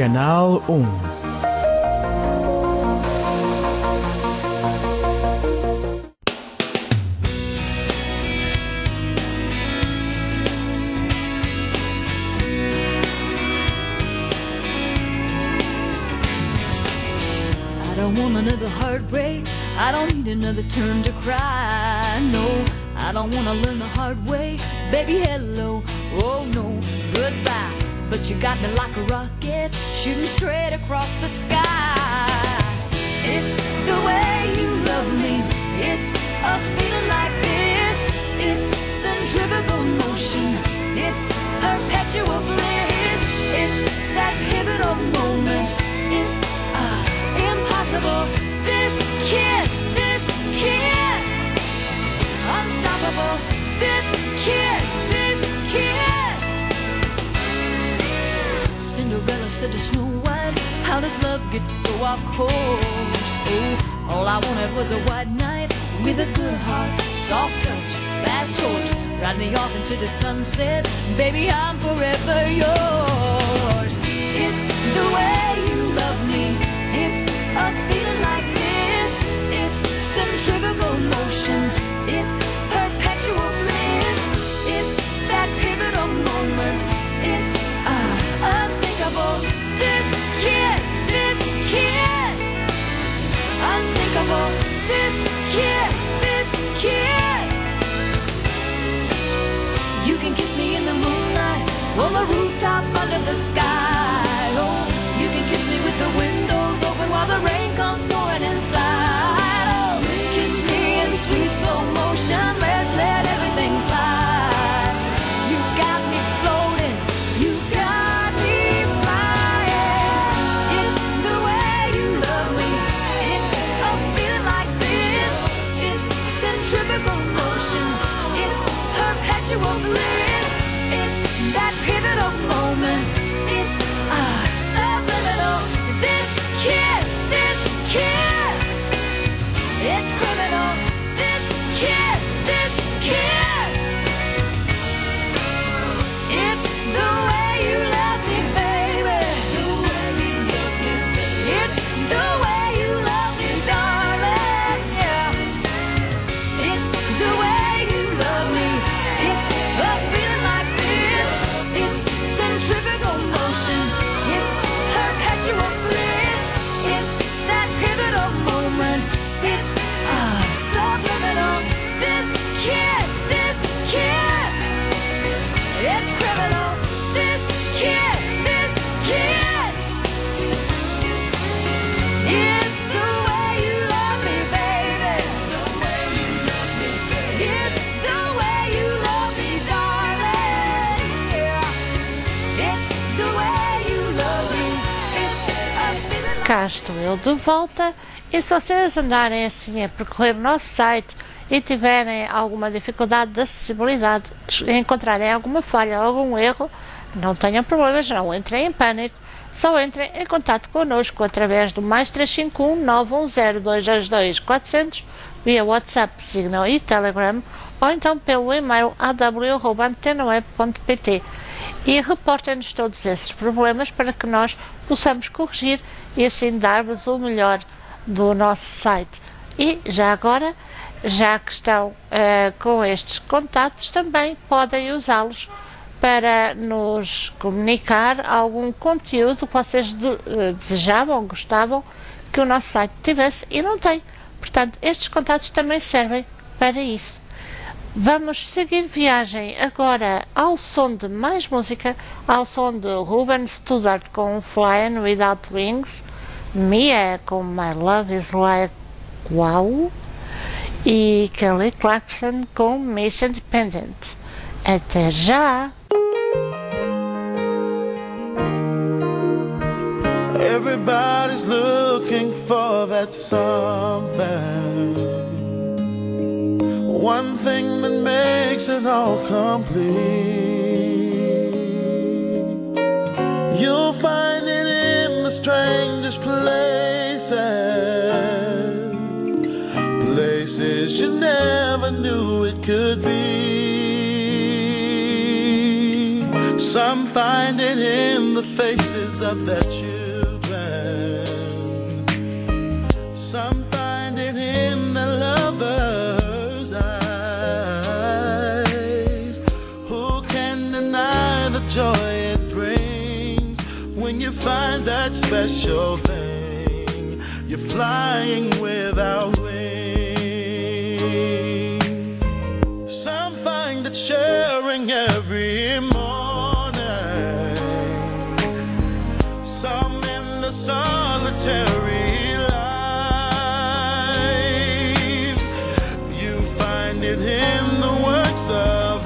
Canal um. I don't want another heartbreak. I don't need another turn to cry. No, I don't want to learn the hard way. Baby, hello. Oh no, goodbye. But you got me like a rocket, shooting straight across the sky. It's the way you love me. It's a feeling like this. It's centrifugal motion. It's perpetual bliss. It's that pivotal moment. It's uh, impossible. This kiss, this kiss, unstoppable. This kiss, this kiss. Cinderella said to Snow White, how does love get so off course? Oh, all I wanted was a white knight with a good heart, soft touch, fast horse. Ride me off into the sunset, baby, I'm forever yours. It's the way you love me. It's a feeling like this. It's centrifugal motion. It's perpetual bliss. It's that pivotal moment. It's uh, unthinkable. This kiss, this kiss, unsinkable. This kiss, this kiss. You can kiss me in the moonlight, on the rooftop under the sky. Oh, you can kiss me with the windows open while the rain comes pouring inside. Oh, kiss me in sweet slow motion. Let's let everything slide. You got me floating. You got me flying. It's the way you love me. It's a feeling like this. It's centrifugal motion. It's perpetual bliss. It's that pivotal moment. It's ah, subliminal. This kiss, this kiss. It's criminal. This kiss, this kiss. It's the way you love me, baby. It's the way you love me, darling. Yeah. It's the way you love me. It's a feeling like this. It's centrifugal motion. It's perpetual bliss. It's that pivotal moment. It's ah, subliminal. This kiss, this kiss. It's criminal. This kiss, this kiss. It's the way you love me, baby. It's the way you love me, darling. Yeah. It's the way you love me. It's a feeling. Cá estou eu de volta, e se vocês andarem assim a percorrer o nosso site e tiverem alguma dificuldade de acessibilidade, encontrarem alguma falha, algum erro, não tenham problemas, não entrem em pânico, só entrem em contato connosco através do mais três cinco um, nove um zero, dois dois dois, quatro zero zero via WhatsApp, Signal e Telegram, ou então pelo e-mail a w arroba antena web ponto p t, e reportem-nos todos esses problemas para que nós possamos corrigir e assim dar-vos o melhor do nosso site. E já agora, já que estão uh, com estes contatos, também podem usá-los para nos comunicar algum conteúdo que vocês de, uh, desejavam, gostavam que o nosso site tivesse e não tem. Portanto, estes contatos também servem para isso. Vamos seguir viagem agora ao som de mais música, ao som de Ruben Studdard com Flying Without Wings, Mia com My Love Is Like Wow e Kelly Clarkson com Miss Independent. Até já! Everybody's looking for that something, one thing that makes it all complete. You'll find it in the strangest places, places you never knew it could be. Some find it in the face faces of their children. Some find it in the lover's eyes. Who can deny the joy it brings when you find that special thing? You're flying without wings. Some find it sharing every morning. Some in the solitary lives. You find it in the works of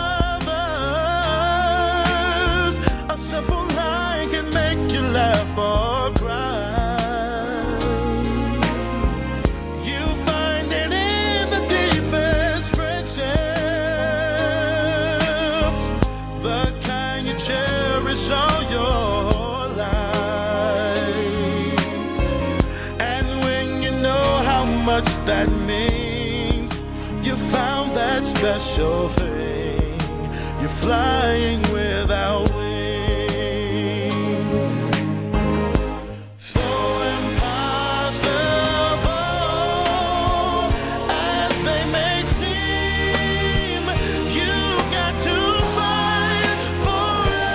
others. A simple line can make you laugh or cry. All your life, and when you know how much that means, you found that special thing. You're flying without wings. So impossible as they may seem, you got to fight for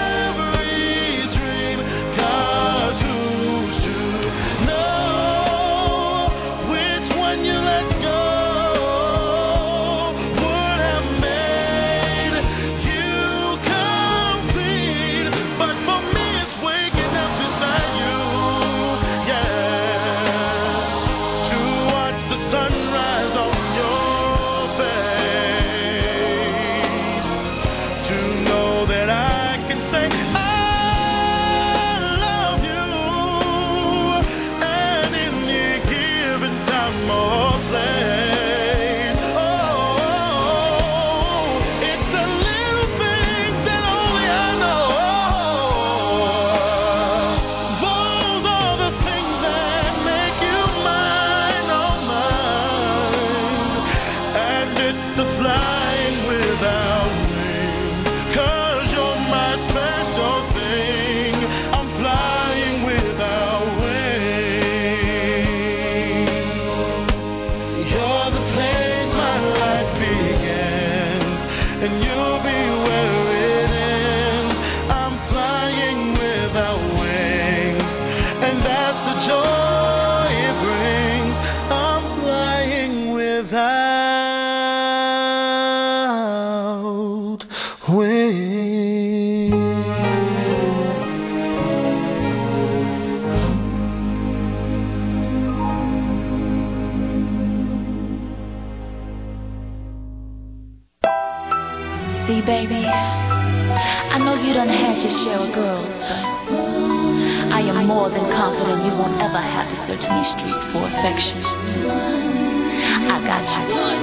See, baby, I know you done had your share of girls, but I am more than confident you won't ever have to search these streets for affection. I got you.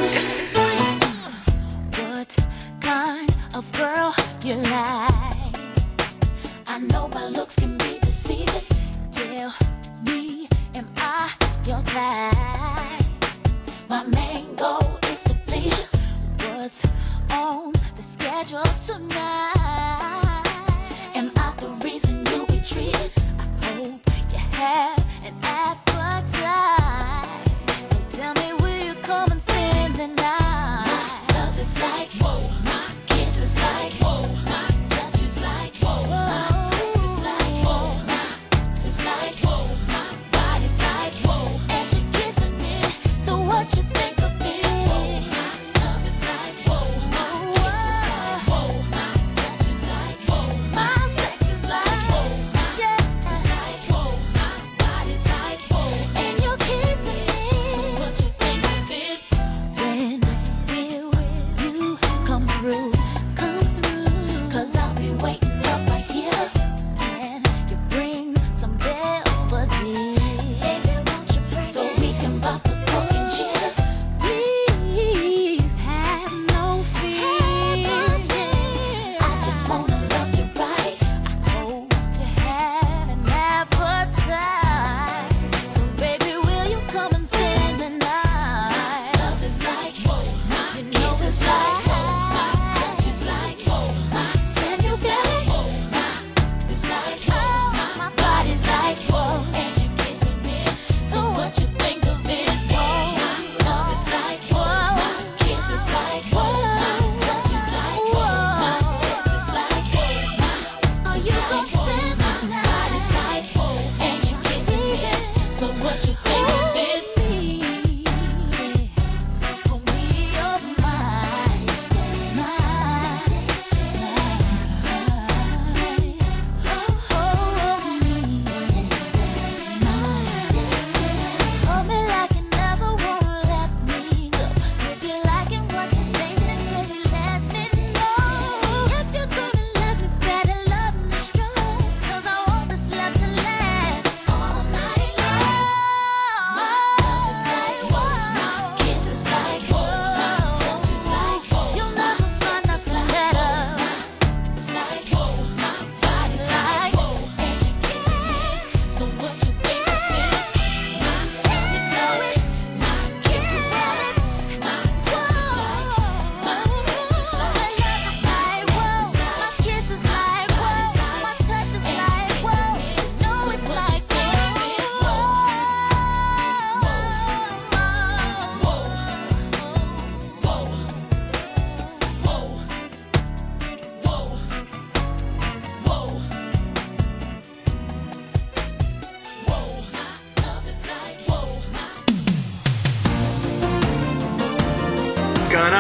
What kind of girl you like? I know my looks can be deceiving. Tell me, am I your type? My main goal is to please you. What's on the schedule tonight? Am I the reason you'll be treated? I hope you have an appetite. So tell me, will you come and spend the night? My love is like, whoa. My kiss is like, whoa. My touch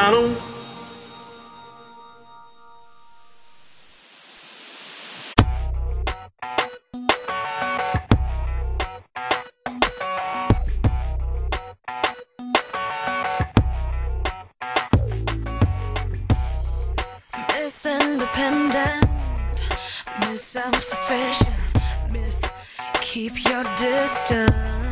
Canal um. Miss Independent, Miss Self-Sufficient, Miss Keep Your Distance,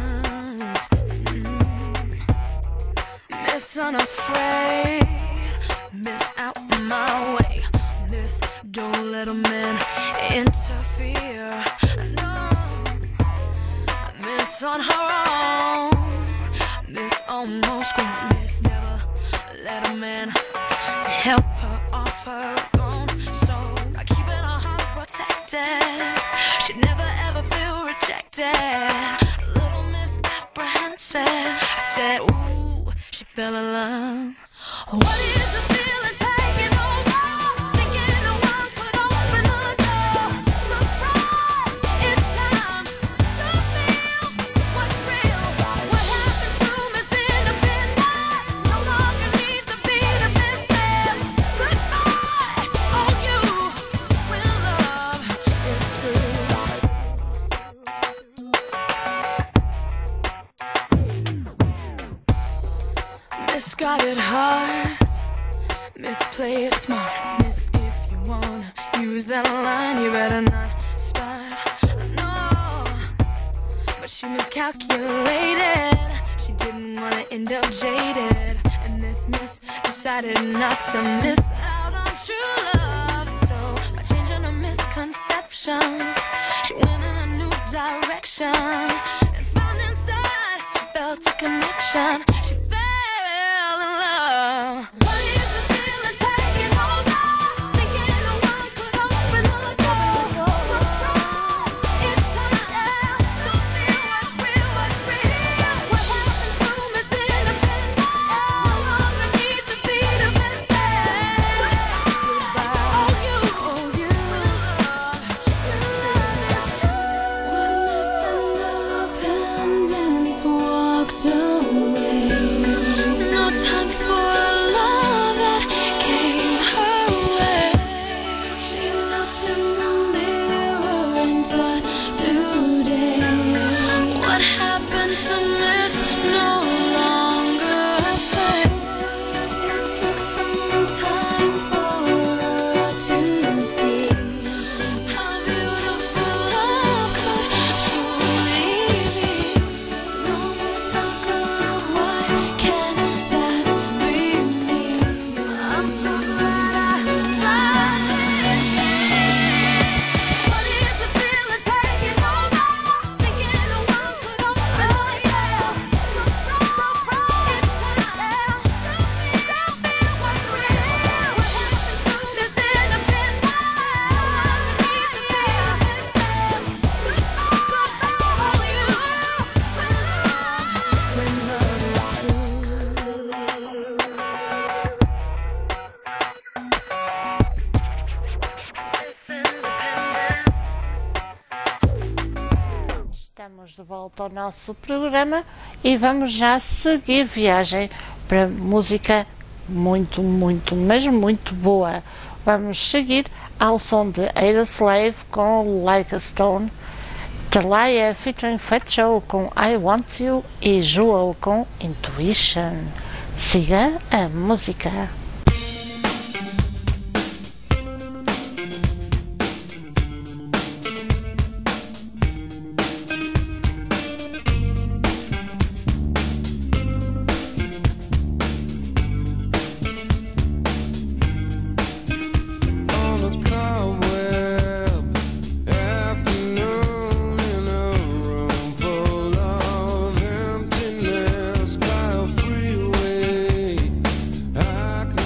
mm. Miss Unafraid, Miss Out My Way, Miss Don't Let a Man Interfere, no. Miss On Her Own, Miss Almost Grown, Miss Never Let a Man Help her off her throne. So by keeping her heart protected, she'd never ever feel rejected. Little Miss Apprehensive said, ooh, she fell in love. What is the feeling taking over? Thinking no one could open the door. Surprise, it's time to feel what's real. What happened to Miss Independent? No longer needs to be the missing. Goodbye, all you when love is true. Miss got it hard, Miss play it smart, Miss if you wanna use that line, you better not start, no. But she miscalculated, she didn't wanna end up jaded, and this Miss decided not to miss out on true love. So by changing her misconceptions, she went in a new direction, and found inside she felt a connection. She fell in love. What is the feeling taking over? Thinking no one could open the door. Surprise, it's time to feel what's real, what's real. What happened to Miss Independent? No longer needs to be the missing. Goodbye, all you, all you when love is true. When Miss Independence walked away, no time for love that came her way. She looked in the mirror and thought, today, what happened to Miss No Longer Afraid? It took some time for her to see how beautiful love could truly be. No more talk of why can't that be me? I'm so glad I found it. What is the feeling taking over? Thinking no one could open the door. Surprise, it's time to feel what's real. What happened to Miss Independent? Needs to be the missing. Goodbye, all you when love, when Estamos de volta ao nosso programa e vamos já seguir viagem para música muito, muito, mas muito boa. Vamos seguir ao som de Ada Slave com Like a Stone, Talia featuring Fat Joe com I Want You e Jewel com Intuition. Siga a música. On a cobweb afternoon in a room full of emptiness by a freeway, I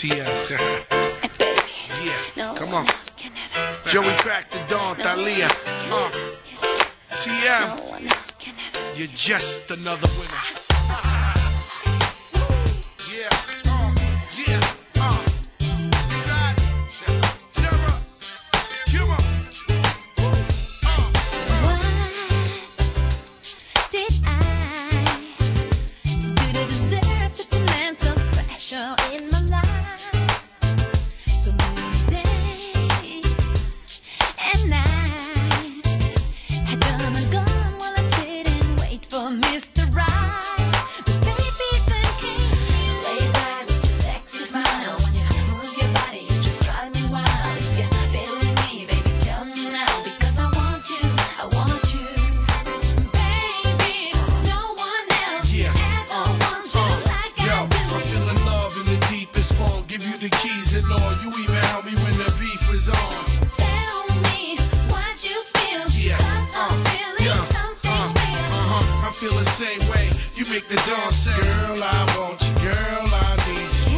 T S. Yeah, come on. Joey Crack the Dawn, Thalia. Uh. T M, you're just another winner. Yeah, uh, yeah, uh. You got it. Terror. Come on. Did I do to deserve such a man so special in my life? So many days and nights had come and gone while I didn't wait for Mister Right. But baby, thank you. Lay back with your sexy smile. When you move your body, you just drive me wild. If you're feeling me, baby, tell me now. Because I want you, I want you. Baby, no one else Yeah. ever wants you like Yo, I do. I'm feeling love in the deepest form. Give you the keys and all. You even help me when the beef is on. Tell me what you feel. Yeah. 'Cause I'm feeling Yeah. something Uh, real. uh-huh. I feel the same way. You make the dawn say, girl, I want you. Girl, I need you.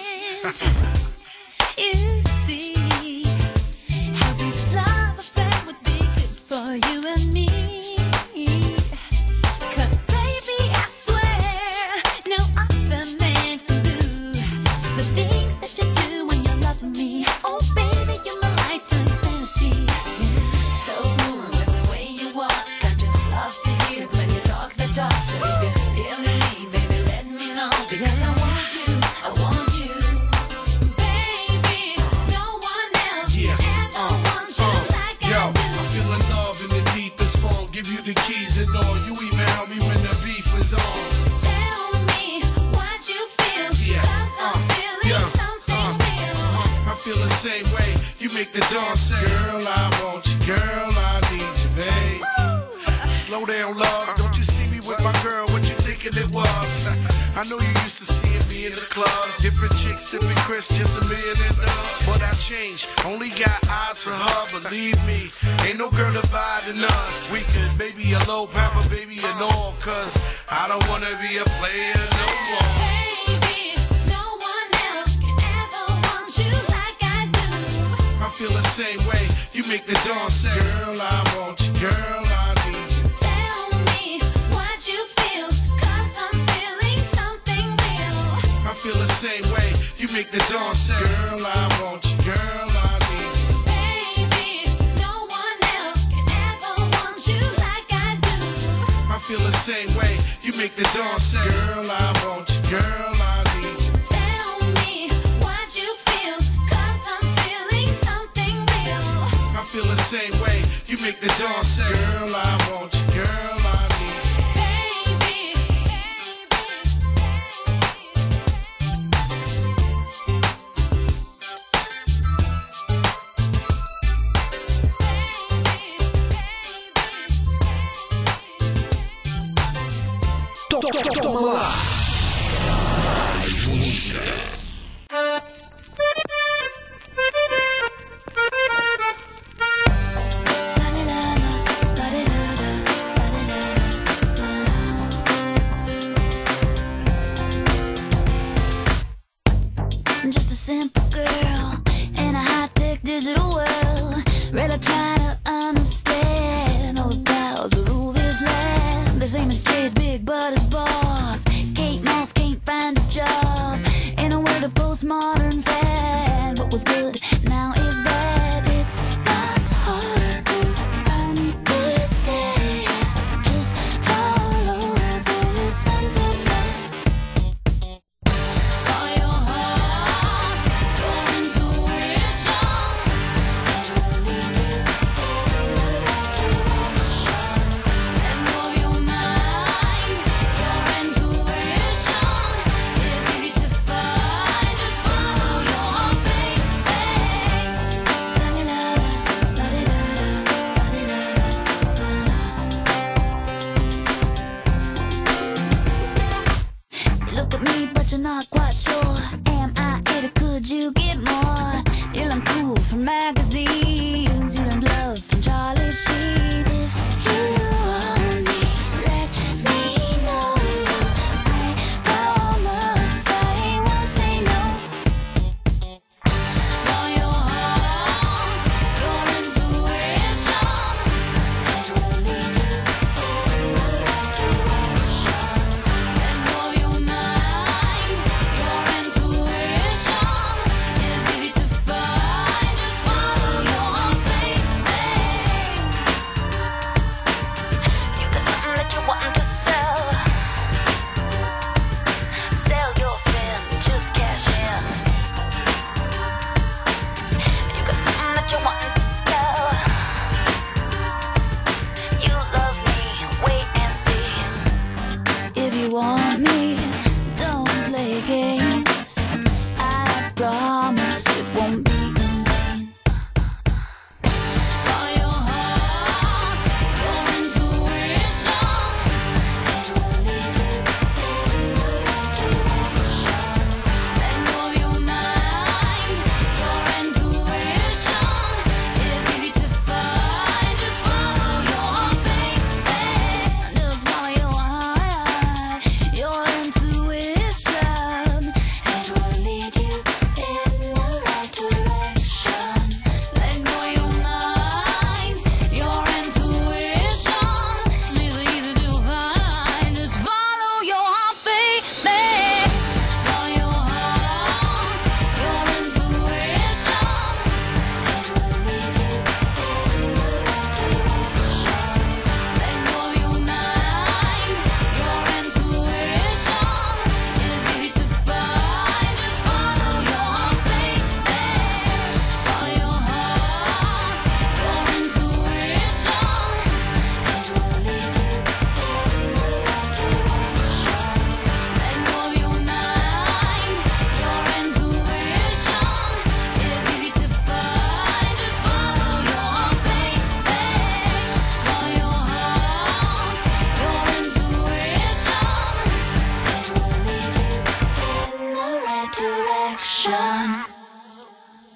You see how this love affair would be good for you and me. 'Cause baby, I swear no other man can do the things that you do when you're loving me. Oh baby, you're my lifetime fantasy. So smooth with the way you walk. I just love to hear it when you talk the talk. So if you're feeling me, baby, let me know. Because I want you, I want you. Baby, no one else Yeah. ever wants you like I Yo, do. I'm feeling love in the deepest form. Give you the keys and all. You even help me when the beef is on. Tell me what you feel. Yeah. 'Cause I'm feeling yeah. something real. I feel the same way. You make the dawn say, girl, I want you. Girl, I need you, babe. Slow down, love. Don't you see me with my girl? What you thinking it was? I know you used to seeing me in the clubs. Different chicks sipping Chris, just a million and dubs. But I changed. Only got eyes for her. Believe me, ain't no girl dividing us. We could maybe a low pamper, baby, and all. Cause I don't wanna be a player no more. Baby, no one else can ever want you like I do. I feel the same way. You make the dawn say, girl, I want you. Girl, I need you. Tell me what you feel. 'Cause I'm feeling something real. I feel the same way. You make the dawn say, girl, I want you. Girl, I need you. Baby, no one else can ever want you like I do. I feel the same way. You make the dawn say, girl, I want you. Girl, I need you. Tell me what you feel. 'Cause I'm feeling something real. I feel the same way. You make the dawn say, girl, I want you. Girl, I need you. Toma lá! Mais música. I'm just a simple girl in a high-tech digital world. Really trying to understand all the powers that rule this land. The same as Jay's big but his boss. Kate Moss can't find a job in a world of postmodern fad. What was good now is bad. It's not hard to understand. Just follow the simple plan. Follow your heart, your intuition. It will lead you in the right direction. Let go of your mind, your intuition is easy to find. Just follow your heart, baby. La la la, la di da da, la di da da. You look at me, but you're not quite sure. Am I it or could you get more? You learn cool from magazines. You learned love from Charlie Sheen. If you want me, let me know. I promise I won't say no.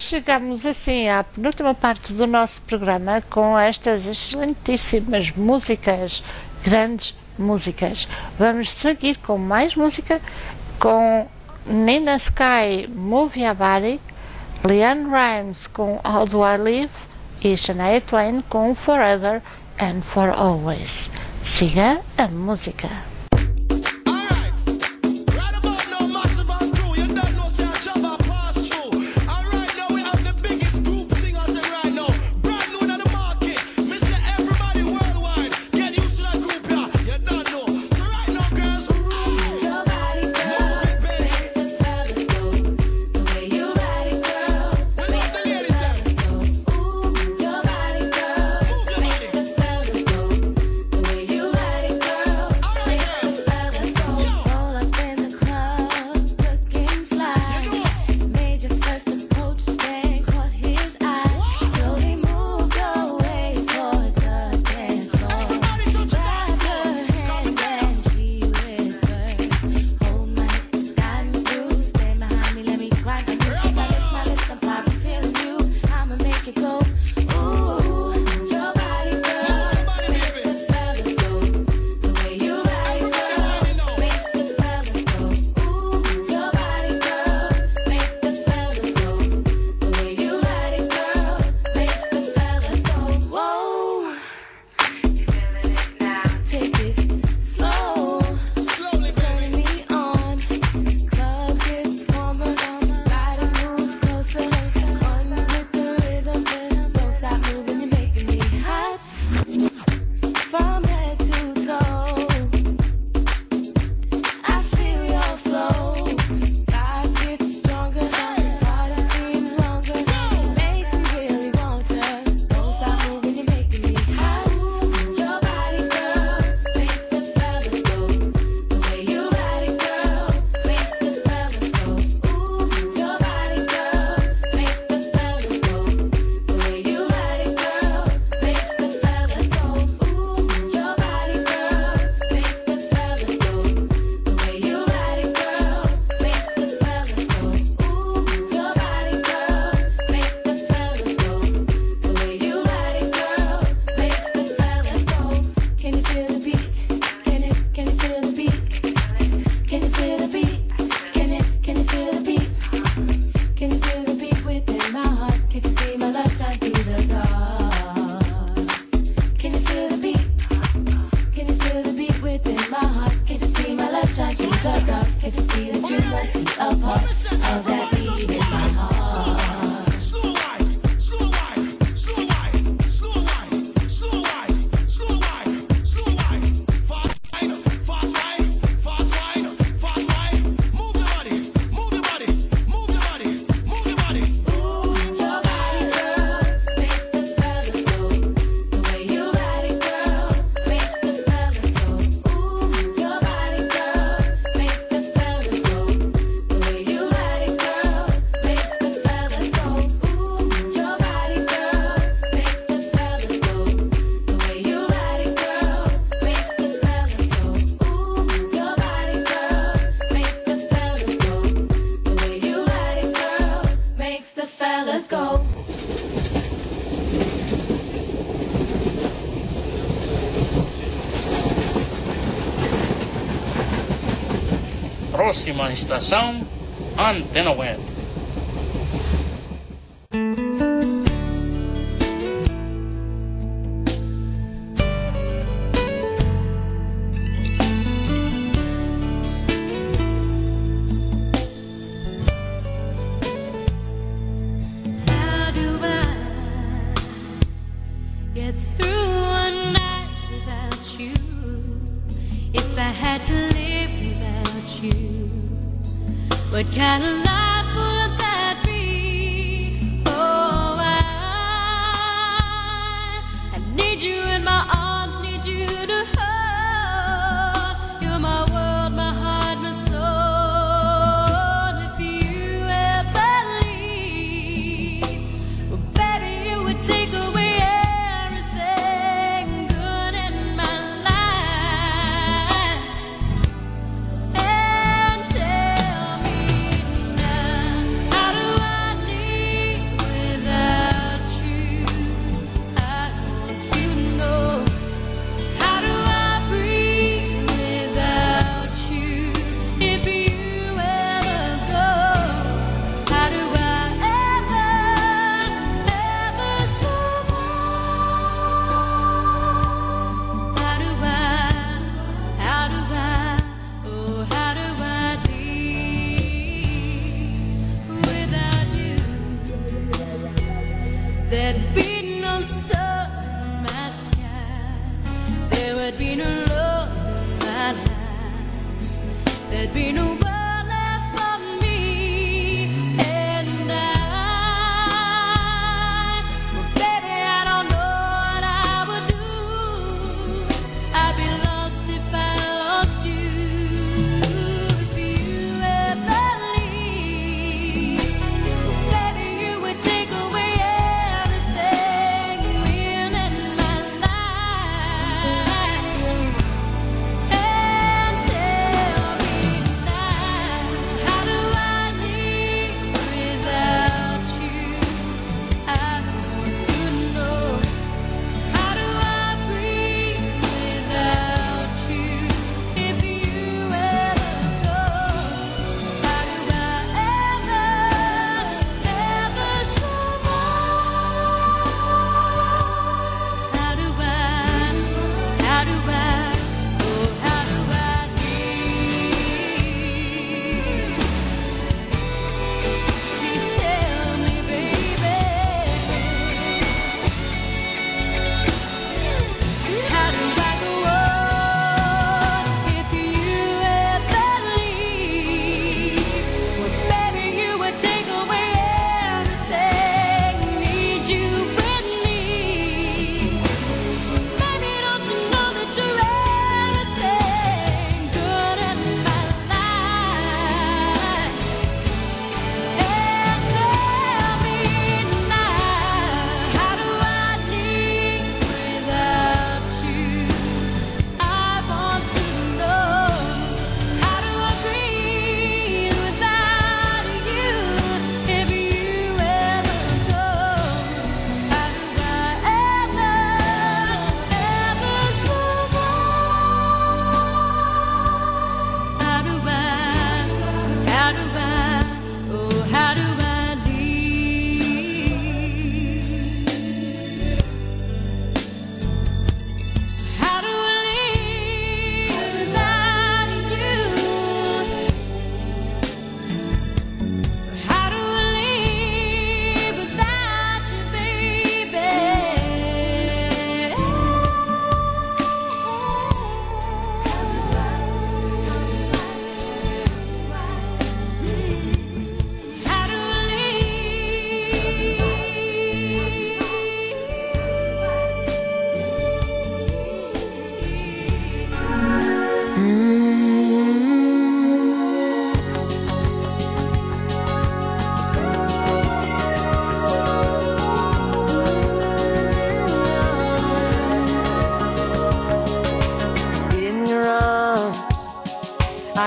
chegamos assim à penúltima parte do nosso programa com estas excelentíssimas músicas, grandes músicas. Vamos seguir com mais música, com Nina Sky, Move Your Body, Leanne Rimes com How Do I Live e Shania Twain com Forever and For Always. Siga a música. Próxima estação, Antena Web. How do I get through a night without you? If I had to live without you, what kind of life would that be? Oh, I, I need you in my arms, need you to hold. You're my world, my heart, my soul. If you ever leave, well, baby, it would take away everything good in my life. And tell me now.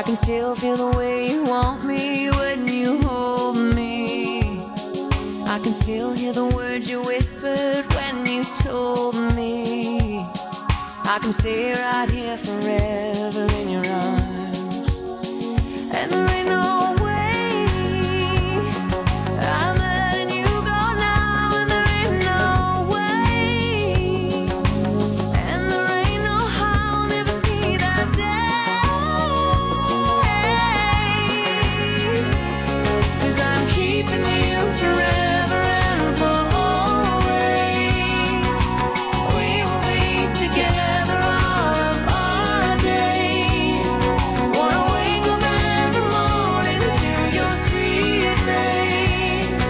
I can still feel the way you want me when you hold me. I can still hear the words you whispered when you told me I can stay right here forever in your arms. And there ain't no way I'm letting you go now, and there ain't no way, and there ain't no how I'll never see that day. 'Cause I'm keeping you forever and for always. We will be together all of our days. Wanna wake up every morning to your sweet face.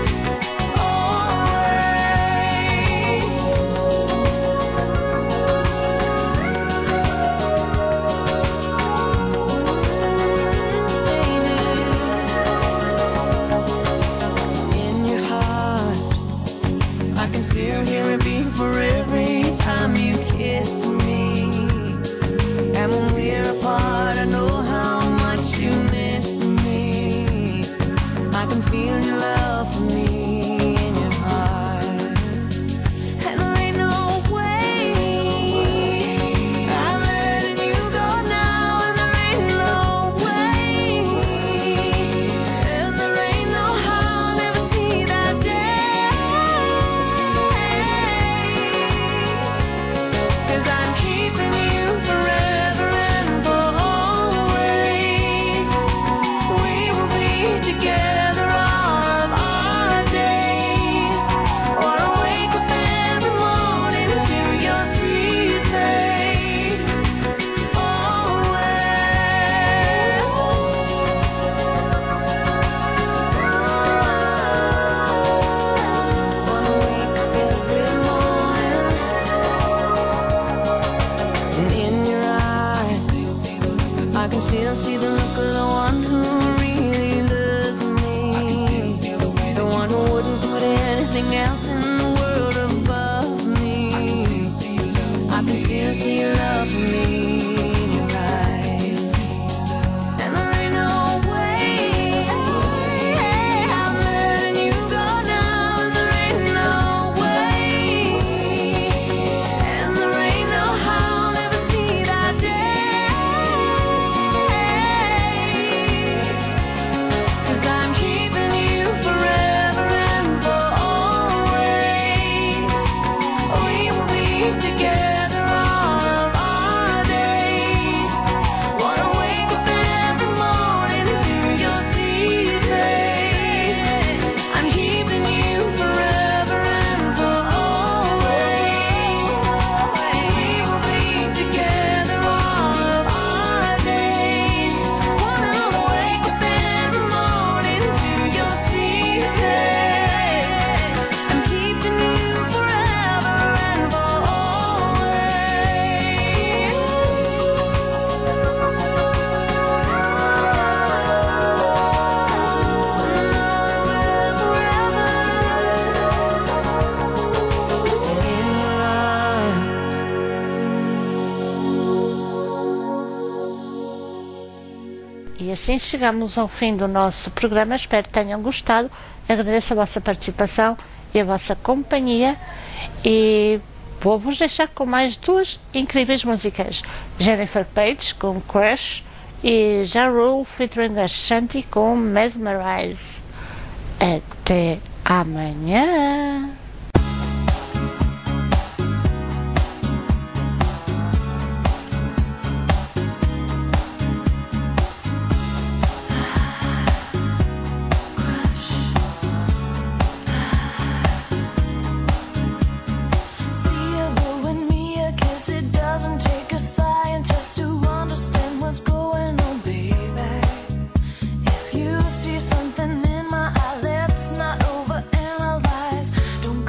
In your heart, I can still hear it beat for every time you kiss me. And when we're apart, I know how much you miss me. I can feel your love for me in your heart. And there ain't no way I'm letting you go now, and there ain't no way, and there ain't no how I'll never see that day. 'Cause I'm keeping you forever and for always. We will be together all of our days. Wanna wake up every morning to your sweet face. Wanna wake up every morning, and in your eyes I can still see the look of the one who really loves me, the one who wouldn't put anything else in the world above me. I can still see your love for me in your eyes. And there ain't no way I'm letting you go now, and there ain't no way, and there ain't no how I'll never see that day. 'Cause I'm keeping you forever and for always. We will be together all of our days. Wanna wake up every morning to your sweet face. I'm keeping you forever and for always. We will be together all of our days. Wanna wake up every morning to your sweet face. I'm keeping you forever and for E assim chegamos ao fim do nosso programa. Espero que tenham gostado. Agradeço a vossa participação e a vossa companhia. E vou-vos deixar com mais duas incríveis músicas. Jennifer Page com Crush e Ja Rule featuring Ashanti com Mesmerize. Até amanhã. See a bow and me a kiss. It doesn't take a scientist to understand what's going on, baby. If you see something in my eye, let's not overanalyze. Don't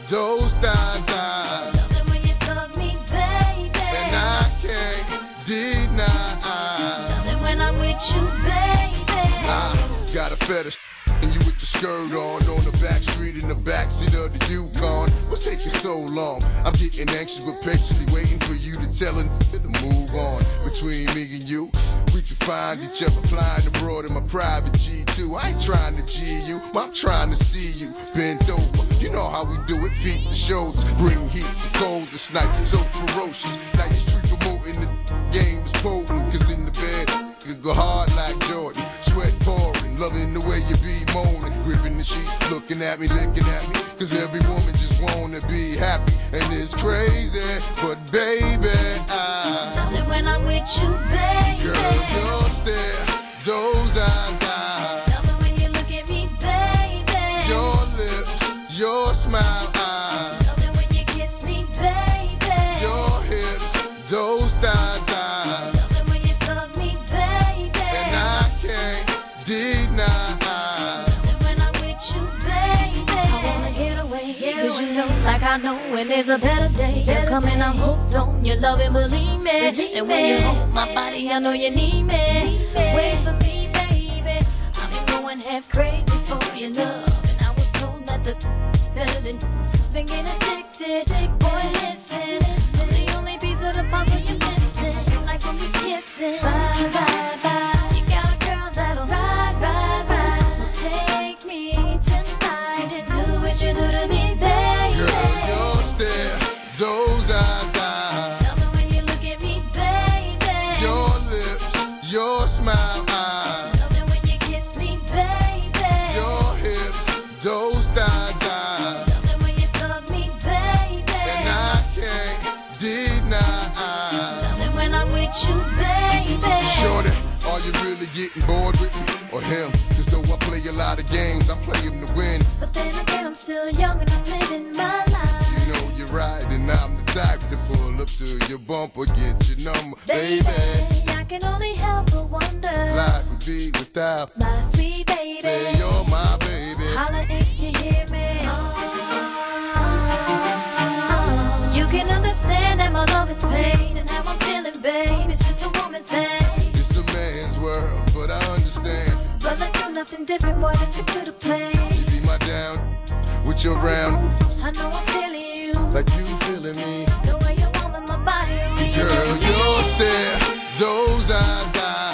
those thighs. I love it when you fuck me, baby. And I can't deny. Love it when I'm with you, baby. I got a fetish. And you with the skirt on, on the back street in the backseat of the Yukon. What's taking so long? I'm getting anxious but patiently waiting for you to tell a to move on. Between me and you, we can find each other flying abroad in my private G two. I ain't trying to G you, but I'm trying to see you bent over. You know how we do it, feet to shoulders, bring heat to cold this night, so ferocious. Now you street promoting the game is potent, cause in the bed, you go hard like Jordan, sweat pouring, loving the way you be moaning, gripping the sheet, looking at me, licking at me, cause every woman just wanna be happy, and it's crazy, but baby, I love it when I'm with you, baby. Girl, your stare, those eyes, I love it when you look at me, baby. Your lips, your smile, I love it when you kiss me, baby. Your hips, those thighs, I love it when you fuck me, baby. And I can't deny. Love it when I'm with you, baby. I wanna get away, get cause away. You know, like I know when there's a better day. Better you're coming, day. I'm hooked on your love and believe me. Believe and when you hold my body, I know you need me. Need me. Wait for me, baby. I've been going half crazy for your love, and I was told that this better than been getting addicted. Boy, listen, I'm the only piece of the puzzle you're missing. Like when we kissing, bye, bye, bye. You got a girl that'll ride, ride, ride. So take me tonight and do what you do to me, baby. Girl, your stare, those eyes, I love it when you look at me, baby. Your lips, your smile, I love it when you kiss me, baby. Your hips, those thighs, I love it when you fuck me, baby. And I can't deny. Love it when I'm with you, baby. Shorty, are you really getting bored with me or him? Cause though I play a lot of games, I play them to win. But then again, I'm still young and I'm living my life. You know you're right, and I'm the type to pull up to your bumper, get your number, baby. Baby, I can only help but wonder. Life would be without my sweet baby. Say you're my baby. Holla if you hear me. Oh, you can understand that my love is pain and how I'm feeling, babe. It's just a woman thing. It's a man's world, but I understand. But let's do nothing different, boy. Let's stick to the plan. You be my down with your round. I know I'm feeling you, like you feeling me. the way you warm in my body. Girl, your stare, those eyes, I